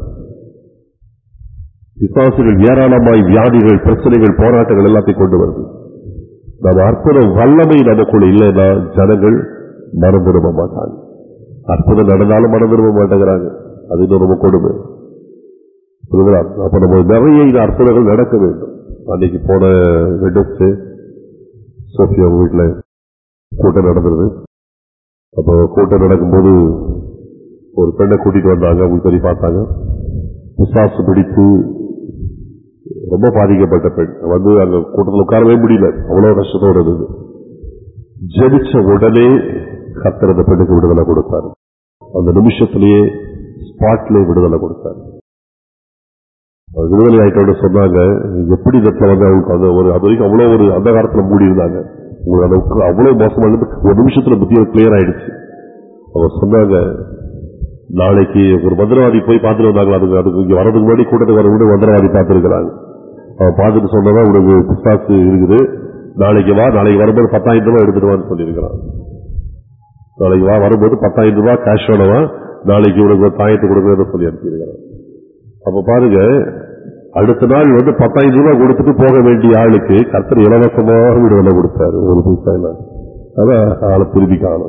S3: பிசாசுகள் ஏராளமாய் வியாதிகள், பிரச்சனைகள், போராட்டங்கள் எல்லாத்தையும் கொண்டு வருது. நம்ம அற்புதம் வல்லமை நமக்குள்ள இல்லைன்னா ஜனங்கள் மனம் திரும்ப மாட்டாங்க. அற்புதம் நடந்தாலும் மனம் திரும்ப மாட்டேங்கிறாங்க. அது இன்னும் ரொம்ப கொடுமை. அப்ப நம்ம நிறைய இந்த அற்புதங்கள் நடக்க வேண்டும். அன்னைக்கு போன வெட்னஸ்டே சோஃபியா வீட்டில் கூட்டம் நடந்தது. அப்போ கூட்டம் நடக்கும்போது ஒரு பெண்ணை கூட்டிட்டு வந்தாங்க. அவங்க சரி பார்த்தாங்க. பிசாசு பிடித்து ரொம்ப பாதிக்கப்பட்ட பெண் வந்து அங்க கூட்டத்தில் உட்காரவே முடியல. அவ்வளவு கஷ்டத்தோடு இருந்தது. ஜெபிச்ச உடனே கர்த்தர் அந்த பெண்ணுக்கு விடுதலை கொடுத்தார். அந்த நிமிஷத்திலேயே ஸ்பாட்ல விடுதலை கொடுத்தார். விடுதலை ஆயிட்டோட சொன்னாங்க, எப்படி இடத்துல வந்து அவங்களுக்கு ஒரு அது வரைக்கும் அவ்வளவு ஒரு அந்த காலத்துல மூடி இருந்தாங்க. உங்களுக்கு அவ்வளவு மோசமா ஒரு நிமிஷத்துல புத்திய கிளியர் ஆயிடுச்சு. அவங்க சொன்னாங்க, நாளைக்கு ஒரு மந்திரவாதி போய் பார்த்துட்டு வந்தாங்களா, அதுக்கு இங்க வரதுக்கு முன்னாடி கூட்டத்துக்கு வர கூட மந்திரவாதி பார்த்துருக்கிறாங்க. அவன் பார்த்துட்டு சொன்னதான் உனக்கு பிசாசு இருக்குது, நாளைக்கு வா, நாளைக்கு வரும்போது 10,000 ரூபாய் எடுத்துட்டு வான்னு சொல்லியிருக்கிறான். நாளைக்கு வா, வரும்போது 10,000 ரூபாய் கேஷோடவா, நாளைக்கு உனக்கு ஒரு தாயத்தை கொடுக்கறத சொல்லி அனுப்பியிருக்கிறான். அப்ப பாருங்க, அடுத்த நாள் வந்து 10,000 ரூபாய் கொடுத்துட்டு போக வேண்டிய ஆளுக்கு கர்த்தர் இலவசமாக விடுதலை கொடுத்தாரு. ஒரு பைசா இல்ல. அதான் ஆளை திருப்பி காணும்.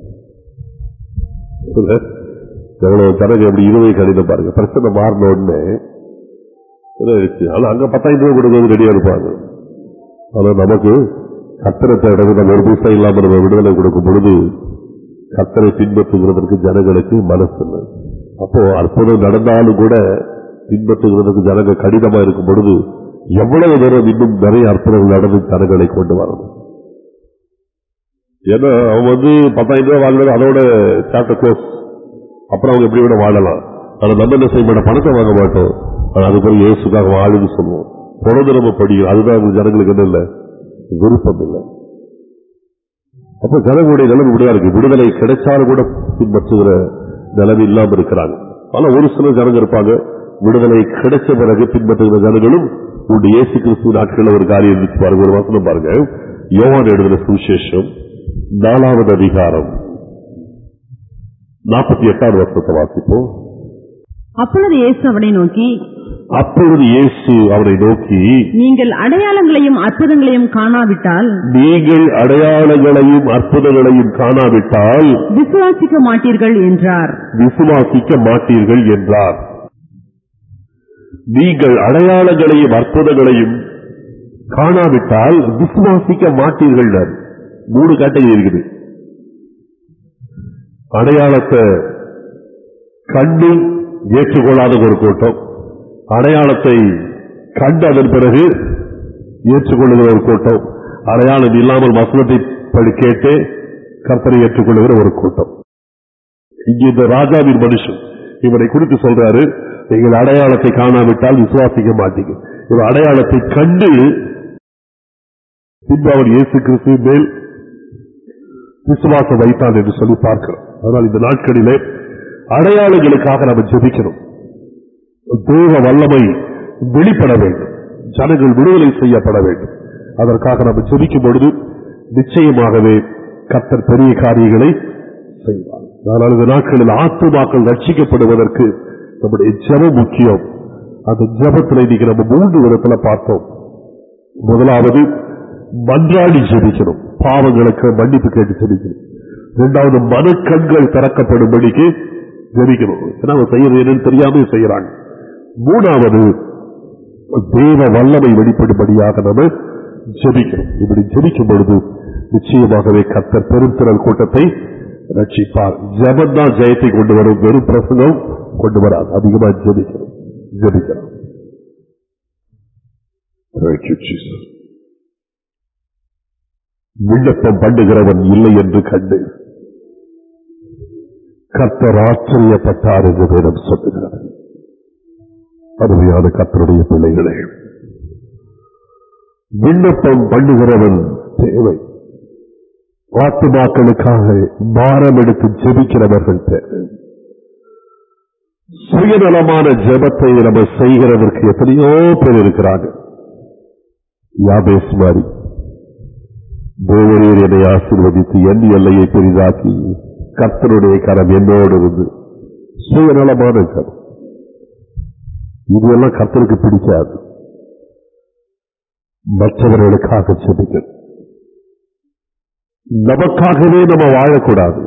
S3: எவ்வளவு தனக்கு அப்படி இருவை கணித பாருங்க. பிரச்சனை மாறின உடனே ஆனா அங்க 10,000 ரூபாய் கொடுக்கிறது ரெடியா இருப்பாங்க. ஆனா நமக்கு கர்த்தரை தேடவே நம்ம ஒரு பைசா இல்லாம நம்ம விடுதலை கொடுக்கும் பொழுது கர்த்தரை பின்பற்றுகிறதற்கு ஜனங்களுக்கு மனசு இல்லை. அப்போ அற்புதம் நடந்தாலும் கூட பின்பற்றுகிறதுக்கு ஜனங்கள் கடினமா இருக்கும் பொழுது எவ்வளவு தூரம் இன்னும் நிறைய அற்புதங்கள் நடந்து ஜனங்களை கொண்டு வரணும். ஏன்னா அவன் வந்து 10,000 ரூபாய் வாங்கினது அதோட சாப்டர் க்ளோஸ். அப்புறம் அவங்க எப்படி விட வாழலாம். ஆனா நம்ம என்ன செய்ய மாட்டோம், பணத்தை வாங்க மாட்டோம். ஆனா அது பிறகு இயேசுக்காக வாழுன்னு சொல்லுவோம். தொடர்ந்து நம்ம படிக்கிறோம். அதுதான் ஜனங்களுக்கு என்ன இல்லை, விருப்பம் இல்லை. அப்ப ஜனங்களுடைய நிலைமை விடுதா இருக்கு. விடுதலை கிடைச்சாலும் கூட பின்பற்றுகிற நிலைமை இல்லாம இருக்கிறாங்க. ஆனா ஒரு சில ஜனங்க இருப்பாங்க, விடுதலை கிடைச்ச பிறகு பின்பற்றுகிற ஜனங்களும் உண்டு. இயேசு கிறிஸ்து நாட்களில் ஒரு காரியம் இருந்துச்சு பாருங்க. ஒரு வசனம் பாருங்க, யோவான் எழுதின சுவிசேஷம் 4வது அதிகாரம் 48வது வசனத்தை வாசிப்போம்.
S4: அப்பொழுது இயேசு அவனை நோக்கி,
S2: அப்பொழுது இயேசு அவரை நோக்கி,
S4: நீங்கள் அடையாளங்களையும் அற்புதங்களையும் காணாவிட்டால் விசுவாசிக்க மாட்டீர்கள் என்றார்.
S2: நீங்கள் அடையாளங்களையும் அற்புதங்களையும் காணாவிட்டால் விசுவாசிக்க மாட்டீர்கள். 3 கேட்டகரி இருக்குது. அடையாளத்தை கண்டு ஏற்றுக்கொள்ளாத ஒரு கூட்டம், அடையாளத்தை கண்டு அதன் பிறகு ஏற்றுக்கொள்ளுகிற ஒரு கூட்டம், அடையாளம் இல்லாமல் வசனத்தை கேட்டு கர்த்தரை ஏற்றுக்கொள்ளுகிற ஒரு கூட்டம். இங்கே இந்த ராஜாவின் மனுஷன் இவரை குறித்து சொல்றாரு, நீங்கள் அடையாளத்தை காணாவிட்டால் விசுவாசிக்க மாட்டீங்க. இவர் அடையாளத்தை கண்டு பின்பு அவர் இயேசு கிறிஸ்து மேல் விசுவாசம் வைத்தான் என்று சொல்லி பார்க்கிறோம். அதனால் இந்த நாட்களிலே அடையாளங்களுக்காக நாம் ஜெபிக்கிறோம். தேவ வல்லமை வெளிப்பட வேண்டும், ஜனங்கள் விடுதலை செய்யப்பட வேண்டும். அதற்காக நாம் ஜெபிக்கும் பொழுது நிச்சயமாகவே கர்த்தர் பெரிய காரியங்களை செய்வார். அதனால் இந்த நாட்களில் ஆத்துமாக்கள் ரட்சிக்கப்படுவதற்கு நம்முடைய ஜெபம் முக்கியம். அந்த ஜெபத்தில் இன்னைக்கு நம்ம 3 விதத்தில் பார்த்தோம். முதலாவது மன்றாடி ஜெபிக்கணும், பாவங்களுக்கு மன்னிப்பு கேட்டு ஜெபிக்கணும். 2வது மனக்கண்கள் திறக்கப்படும்படிக்கு ஜெபிக்கணும், அவங்க செய்யறது என்னன்னு தெரியாம செய்யறாங்க. 3வது தேவ வல்லமை வெளிப்படும்படியாக நம்ம ஜெபிக்கணும். இப்படி ஜெபிக்கும் பொழுது நிச்சயமாகவே கர்த்தர் பெருந்திரள் கூட்டத்தை ரட்சிப்பார். ஜெபம் தான் ஜெயத்தை கொண்டு வரும், வெறும் பிரசங்கம் கொண்டு வராது. அதிகமா ஜெபிக்கணும். விண்ணப்பம் பண்ணுகிறவன் இல்லை என்று கண்டு கர்த்தர் ஆச்சரியப்பட்டார் என்று வேதம் சொல்லுகிறது. அருமையான கர்த்தருடைய பிள்ளைகளே, விண்ணப்பம் பண்ணுகிறவன் தேவை. ஆத்துமாக்களுக்காக பாரம் எடுத்து ஜெபிக்கிறவர்கள் தேவை. சுயநலமான ஜெபத்தை நம்ம செய்கிறதற்கு எத்தனையோ பேர் இருக்கிறாங்க. யாபேஸ் மாதிரி, தேவரீர் என்னை ஆசீர்வதித்து என் எல்லையை பெரிதாக்கி கர்த்தருடைய கரம் என்னோடு இருந்து, சுயநலமான கரம். இதெல்லாம் கர்த்தருக்கு பிடிக்காது. மற்றவர்களுக்காக ஜெபிக்கணும். நமக்காகவே நம்ம வாழக்கூடாது.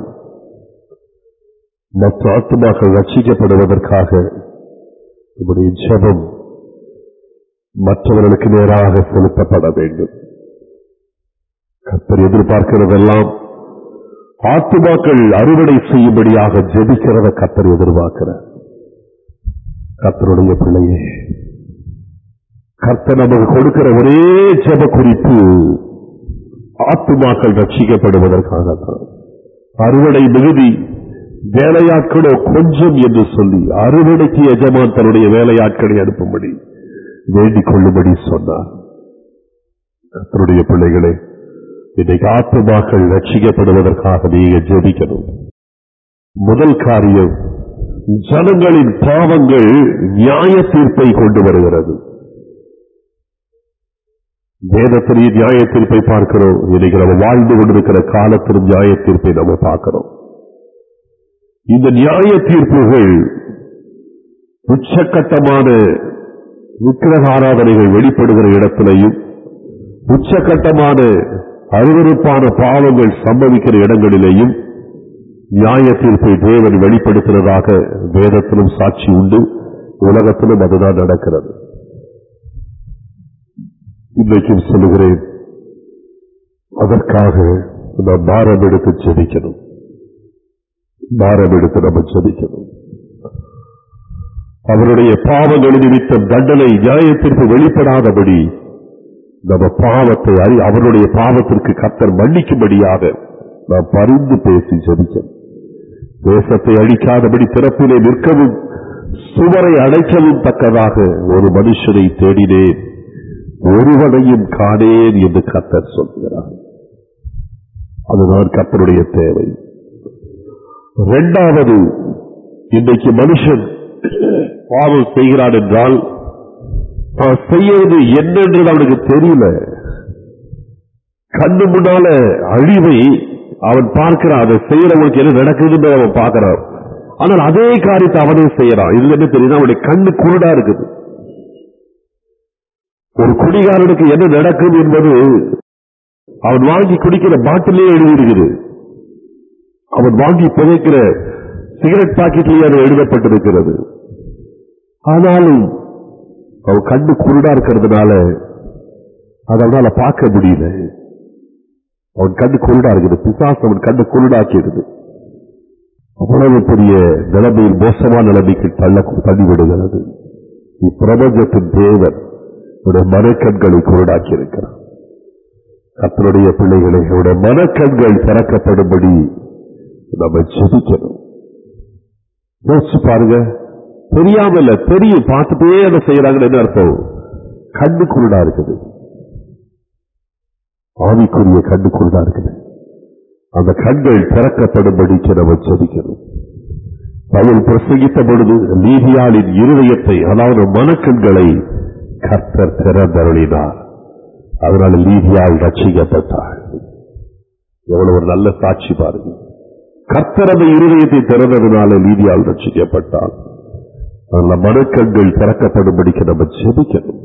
S2: மற்ற ஆத்துமாக்கள் ரட்சிக்கப்படுவதற்காக நம்முடைய ஜெபம் மற்றவர்களுக்கு நேராக செலுத்தப்பட வேண்டும். கர்த்தர் எதிர்பார்க்கிறதெல்லாம் ஆத்துமாக்கள் அறுவடை செய்யும்படியாக ஜெபிக்கிறத கர்த்தர் எதிர்பார்க்கிறார். கர்த்தருடைய பிள்ளையே, கர்த்தர் நமக்கு கொடுக்கிற ஒரே ஜெப குறிப்பு ஆத்துமாக்கள் ரட்சிக்கப்படுவதற்காகத்தான். அறுவடை மிகுதி, வேலையாட்களோ கொஞ்சம் என்று சொல்லி அறுவடைக்கு எஜமான் தன்னுடைய வேலையாட்களை அனுப்பும்படி வேண்டிக் கொள்ளும்படி சொன்னார். கர்த்தருடைய பிள்ளைகளே, இன்றைக்கு ஆத்துமாக்கள் ரட்சிக்கப்படுவதற்காக நீங்க ஜெபிக்கணும். முதல் காரியம், ஜனங்களின் பாவங்கள் நியாய தீர்ப்பை கொண்டு வருகிறது. வேதத்திலே நியாய தீர்ப்பை பார்க்கிறோம். இன்னைக்கு நம்ம வாழ்ந்து கொண்டிருக்கிற காலத்திலும் நியாய தீர்ப்பை நம்ம பார்க்கிறோம். இந்த நியாய தீர்ப்புகள் உச்சக்கட்டமான விக்கிரக ஆராதனைகள் வெளிப்படுகிற இடத்திலையும், உச்சக்கட்டமான அருவருப்பான பாவங்கள் சம்பவிக்கிற இடங்களிலேயும் நியாய தீர்ப்பை தேவன் வெளிப்படுத்துவதாக வேதத்திலும் சாட்சி உண்டு. உலகத்திலும் அதுதான் நடக்கிறது. இன்றைக்கும் சொல்லுகிறேன், அதற்காக நாம் பாரம் எடுத்து ஜெபிக்கணும். பாரம் எடுத்து நம்ம ஜெபிக்கணும். அவருடைய பாவங்கள் நிமித்தம் தண்டனை நியாயத்திற்கு வெளிப்படாதபடி நம்ம பாவத்தை அவருடைய பாவத்திற்கு கர்த்தர் மன்னிக்கும்படியாக நாம் பரிந்து பேசி ஜெபிக்கணும். தேசத்தை அழிக்காதபடி திறப்பிலே நிற்கவும் சுவரை அடைக்கவும் தக்கதாக ஒரு மனுஷனை தேடினேன், ஒருவனையும் காணேன் என்று கர்த்தர் சொல்கிறார். அதுதான் கர்த்தருடைய தேவை. 2வது, இன்றைக்கு மனுஷன் பாவம் செய்கிறான் என்றால் செய்வது என்னென்று அவனுக்கு தெரியல. கண்ணு முன்னால அழிவை அவன் பார்க்கிறான். அதை செய்யறவனுக்கு என்ன நடக்குதுன்னு அவன் பார்க்கிறான். ஆனால் அதே காரியத்தை அவனே செய்யறான். இதுல என்ன தெரியுது? அவனுடைய கண்ணு குருடா இருக்குது. ஒரு குடிகாரனுக்கு என்ன நடக்கும் என்பது அவன் வாங்கி குடிக்கிற பாட்டிலே எழுதியிருக்கிறது. அவன் வாங்கி புகைக்கிற சிகரெட் பாக்கெட்லேயே அது எழுதப்பட்டிருக்கிறது. ஆனாலும் அவன் கண்ணு குருடா இருக்கிறதுனால அதனால பார்க்க முடியல. அவன் கண்ணு குருடா இருக்குது. பிசாசு அவன் கண்ணு குருடாக்கிறது. அவ்வளவு பெரிய நிலைமையில் மோசமான நிலைமைக்கு தள்ளிவிடுகிறது. இப்பிரபஞ்சத்தின் தேவன் மனக்கண்களை குருடாக்கி இருக்கிறார். கர்த்தருடைய பிள்ளைகளை மனக்கண்கள் திறக்கப்படும்படி நம்ம ஜெபிக்கணும். யோசிச்சு பாருங்க. தெரியாமல தெரியும், பார்த்துட்டே அதை செய்யறாங்கன்னு அர்த்தம். கண்ணு குருடா இருக்குது, ஆவிக்குரிய கண்ணு குருடா இருக்குது. அந்த கண்கள் திறக்கப்படும்படிக்கு நம்ம ஜெபிக்கணும். பவுல் பிரசங்கித்த பொழுது லீதியாளின் இருதயத்தை, அதாவது மனக்கண்களை கர்த்தர் திறந்தருளினார். அதனால லீதியாள் ரட்சிக்கப்பட்டாள். எவ்வளவு ஒரு நல்ல சாட்சி பாருங்க. கர்த்தர் அந்த இருதயத்தை திறந்ததுனால லீதியாள் ரட்சிக்கப்பட்டாள். அதனால மனக்கண்கள் திறக்கப்படும்படிக்கு நம்ம ஜெபிக்கணும்.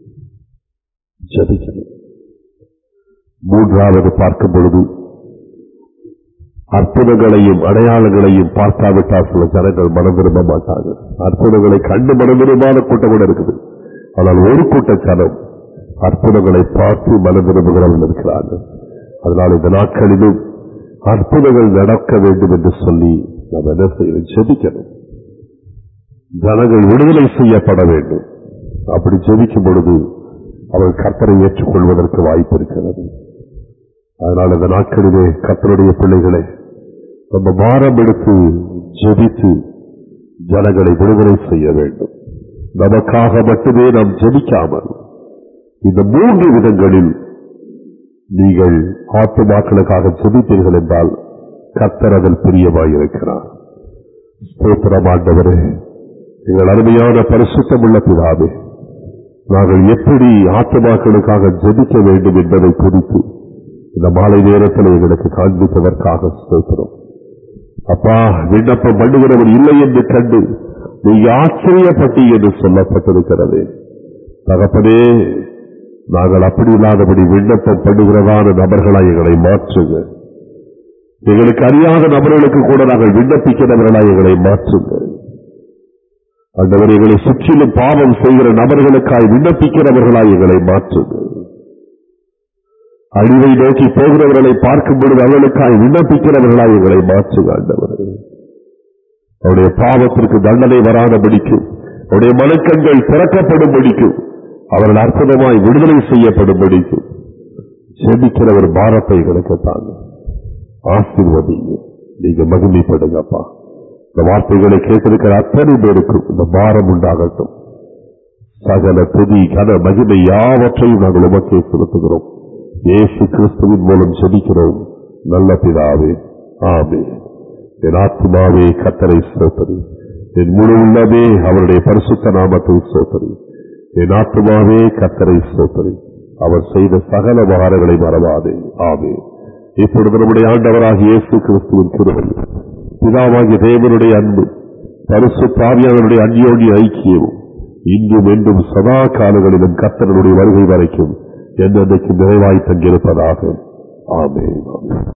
S2: மூன்றாவது பார்க்கும் பொழுது அற்புதங்களையும் அடையாளங்களையும் பார்க்காவிட்டால் சில ஜனங்கள் மனம் விரும்ப மாட்டாங்க. அற்புதங்களை கண்டு மனம் விரும்பாத கூட்டம் கூட இருக்குது. ஆனால் ஒரு கூட்ட ஜனம் அற்புதங்களை பார்த்து மனம் விரும்புகிறவர்கள் இருக்கிறார்கள். அதனால் இந்த நாட்களிலும் அற்புதங்கள் நடக்க வேண்டும் என்று சொல்லி நாம் என்ன செய்யணும்? ஜெபிக்கணும். ஜனங்கள் விடுதலை செய்யப்பட வேண்டும். அப்படி ஜெபிக்கும் பொழுது அவர்கள் கர்த்தரை ஏற்றுக்கொள்வதற்கு வாய்ப்பு இருக்கிறது. அதனால் இந்த நாட்களிலே கர்த்தருடைய பிள்ளைகளை நம்ம பாரம் எடுத்து ஜெபித்து ஜனங்களை விடுதலை செய்ய வேண்டும். நமக்காக மட்டுமே நாம் ஜெபிக்காமல் இந்த மூன்று விதங்களில் நீங்கள் ஆத்துமாக்களுக்காக ஜெபித்தீர்கள் என்றால் கர்த்தர் அதில் பிரியமாயிருக்கிறார். ஸ்தோத்திரம் ஆண்டவரே, எங்கள் அருமையான பரிசுத்தமுள்ள பிதாவே, நாங்கள் எப்படி ஆத்துமாக்களுக்காக ஜெபிக்க வேண்டும் என்பதை குறித்து இந்த மாலை நேரத்தில் எங்களுக்கு காண்பித்ததற்காக ஸ்தோத்திரம். அப்பா, விண்ணப்பம் பண்ணுகிறவர் இல்லை என்று கண்டு நீங்க ஆச்சரியப்பட்டு என்று சொல்லப்பட்டிருக்கிறது. தகப்பனே, நாங்கள் அப்படி இல்லாதபடி விண்ணப்பம் பண்ணுகிறதான நபர்களாய் எங்களை மாற்றுங்க. எங்களுக்கு அறியாத நபர்களுக்கு கூட நாங்கள் விண்ணப்பிக்கிறவர்களாய் எங்களை மாற்றுங்க. ஆண்டவர், எங்களை சுற்றிலும் பாவம் செய்கிற நபர்களுக்காய் விண்ணப்பிக்கிறவர்களாய் எங்களை மாற்றுங்க. அழிவை நோக்கி போகிறவர்களை பார்க்கும் பொழுது அவர்களுக்காய் விண்ணப்பிக்கிறவர்களாய் எங்களை மாற்றுங்க. ஆண்டவர், அவருடைய பாவத்திற்கு தண்டனை வராதபடிக்கும் அவருடைய மனக்கண்கள் திறக்கப்படும்படிக்கும் அவர்கள் அற்புதமாய் விடுதலை செய்யப்படும்படிக்கும் ஜெபிக்கிற ஒரு பாரத்தை எங்களுக்கு தாங்க. ஆசீர்வதிங்க, நீங்க மகிமைப்படுங்கப்பா. இந்த வார்த்தைகளை கேட்டிருக்கிற அத்தனை பேருக்கும் இந்த பாரம் உண்டாகட்டும். சகல துதி கன மகிமை யாவற்றையும் நாங்கள் உமக்கே செலுத்துகிறோம். இயேசு கிறிஸ்துவின் மூலம் ஜெபிக்கிறோம் நல்ல பிதாவே, ஆமென். என் ஆத்துமாவே கர்த்தரை ஸ்தோத்திரி, என் முழு உள்ளமே அவருடைய பரிசுத்த நாமத்தை ஸ்தோத்திரி. என் ஆத்துமாவே கர்த்தரை ஸ்தோத்திரி, அவர் செய்த சகல உபகாரங்களை மறவாதே. ஆமென். இப்பொழுது நம்முடைய ஆண்டவராகிய இயேசு கிறிஸ்துவின் கிருபை, பிதாவாகிய தேவனுடைய அன்பு, பரிசுத்த ஆவியானவருடைய அந்யோன்ய ஐக்கியமும் இன்றும் என்றும் சதா காலங்களிலும் கர்த்தருடைய வருகை வரைக்கும் என்றென்றைக்கு நிறைவாய் தங்கியிருப்பதாக. ஆமென்.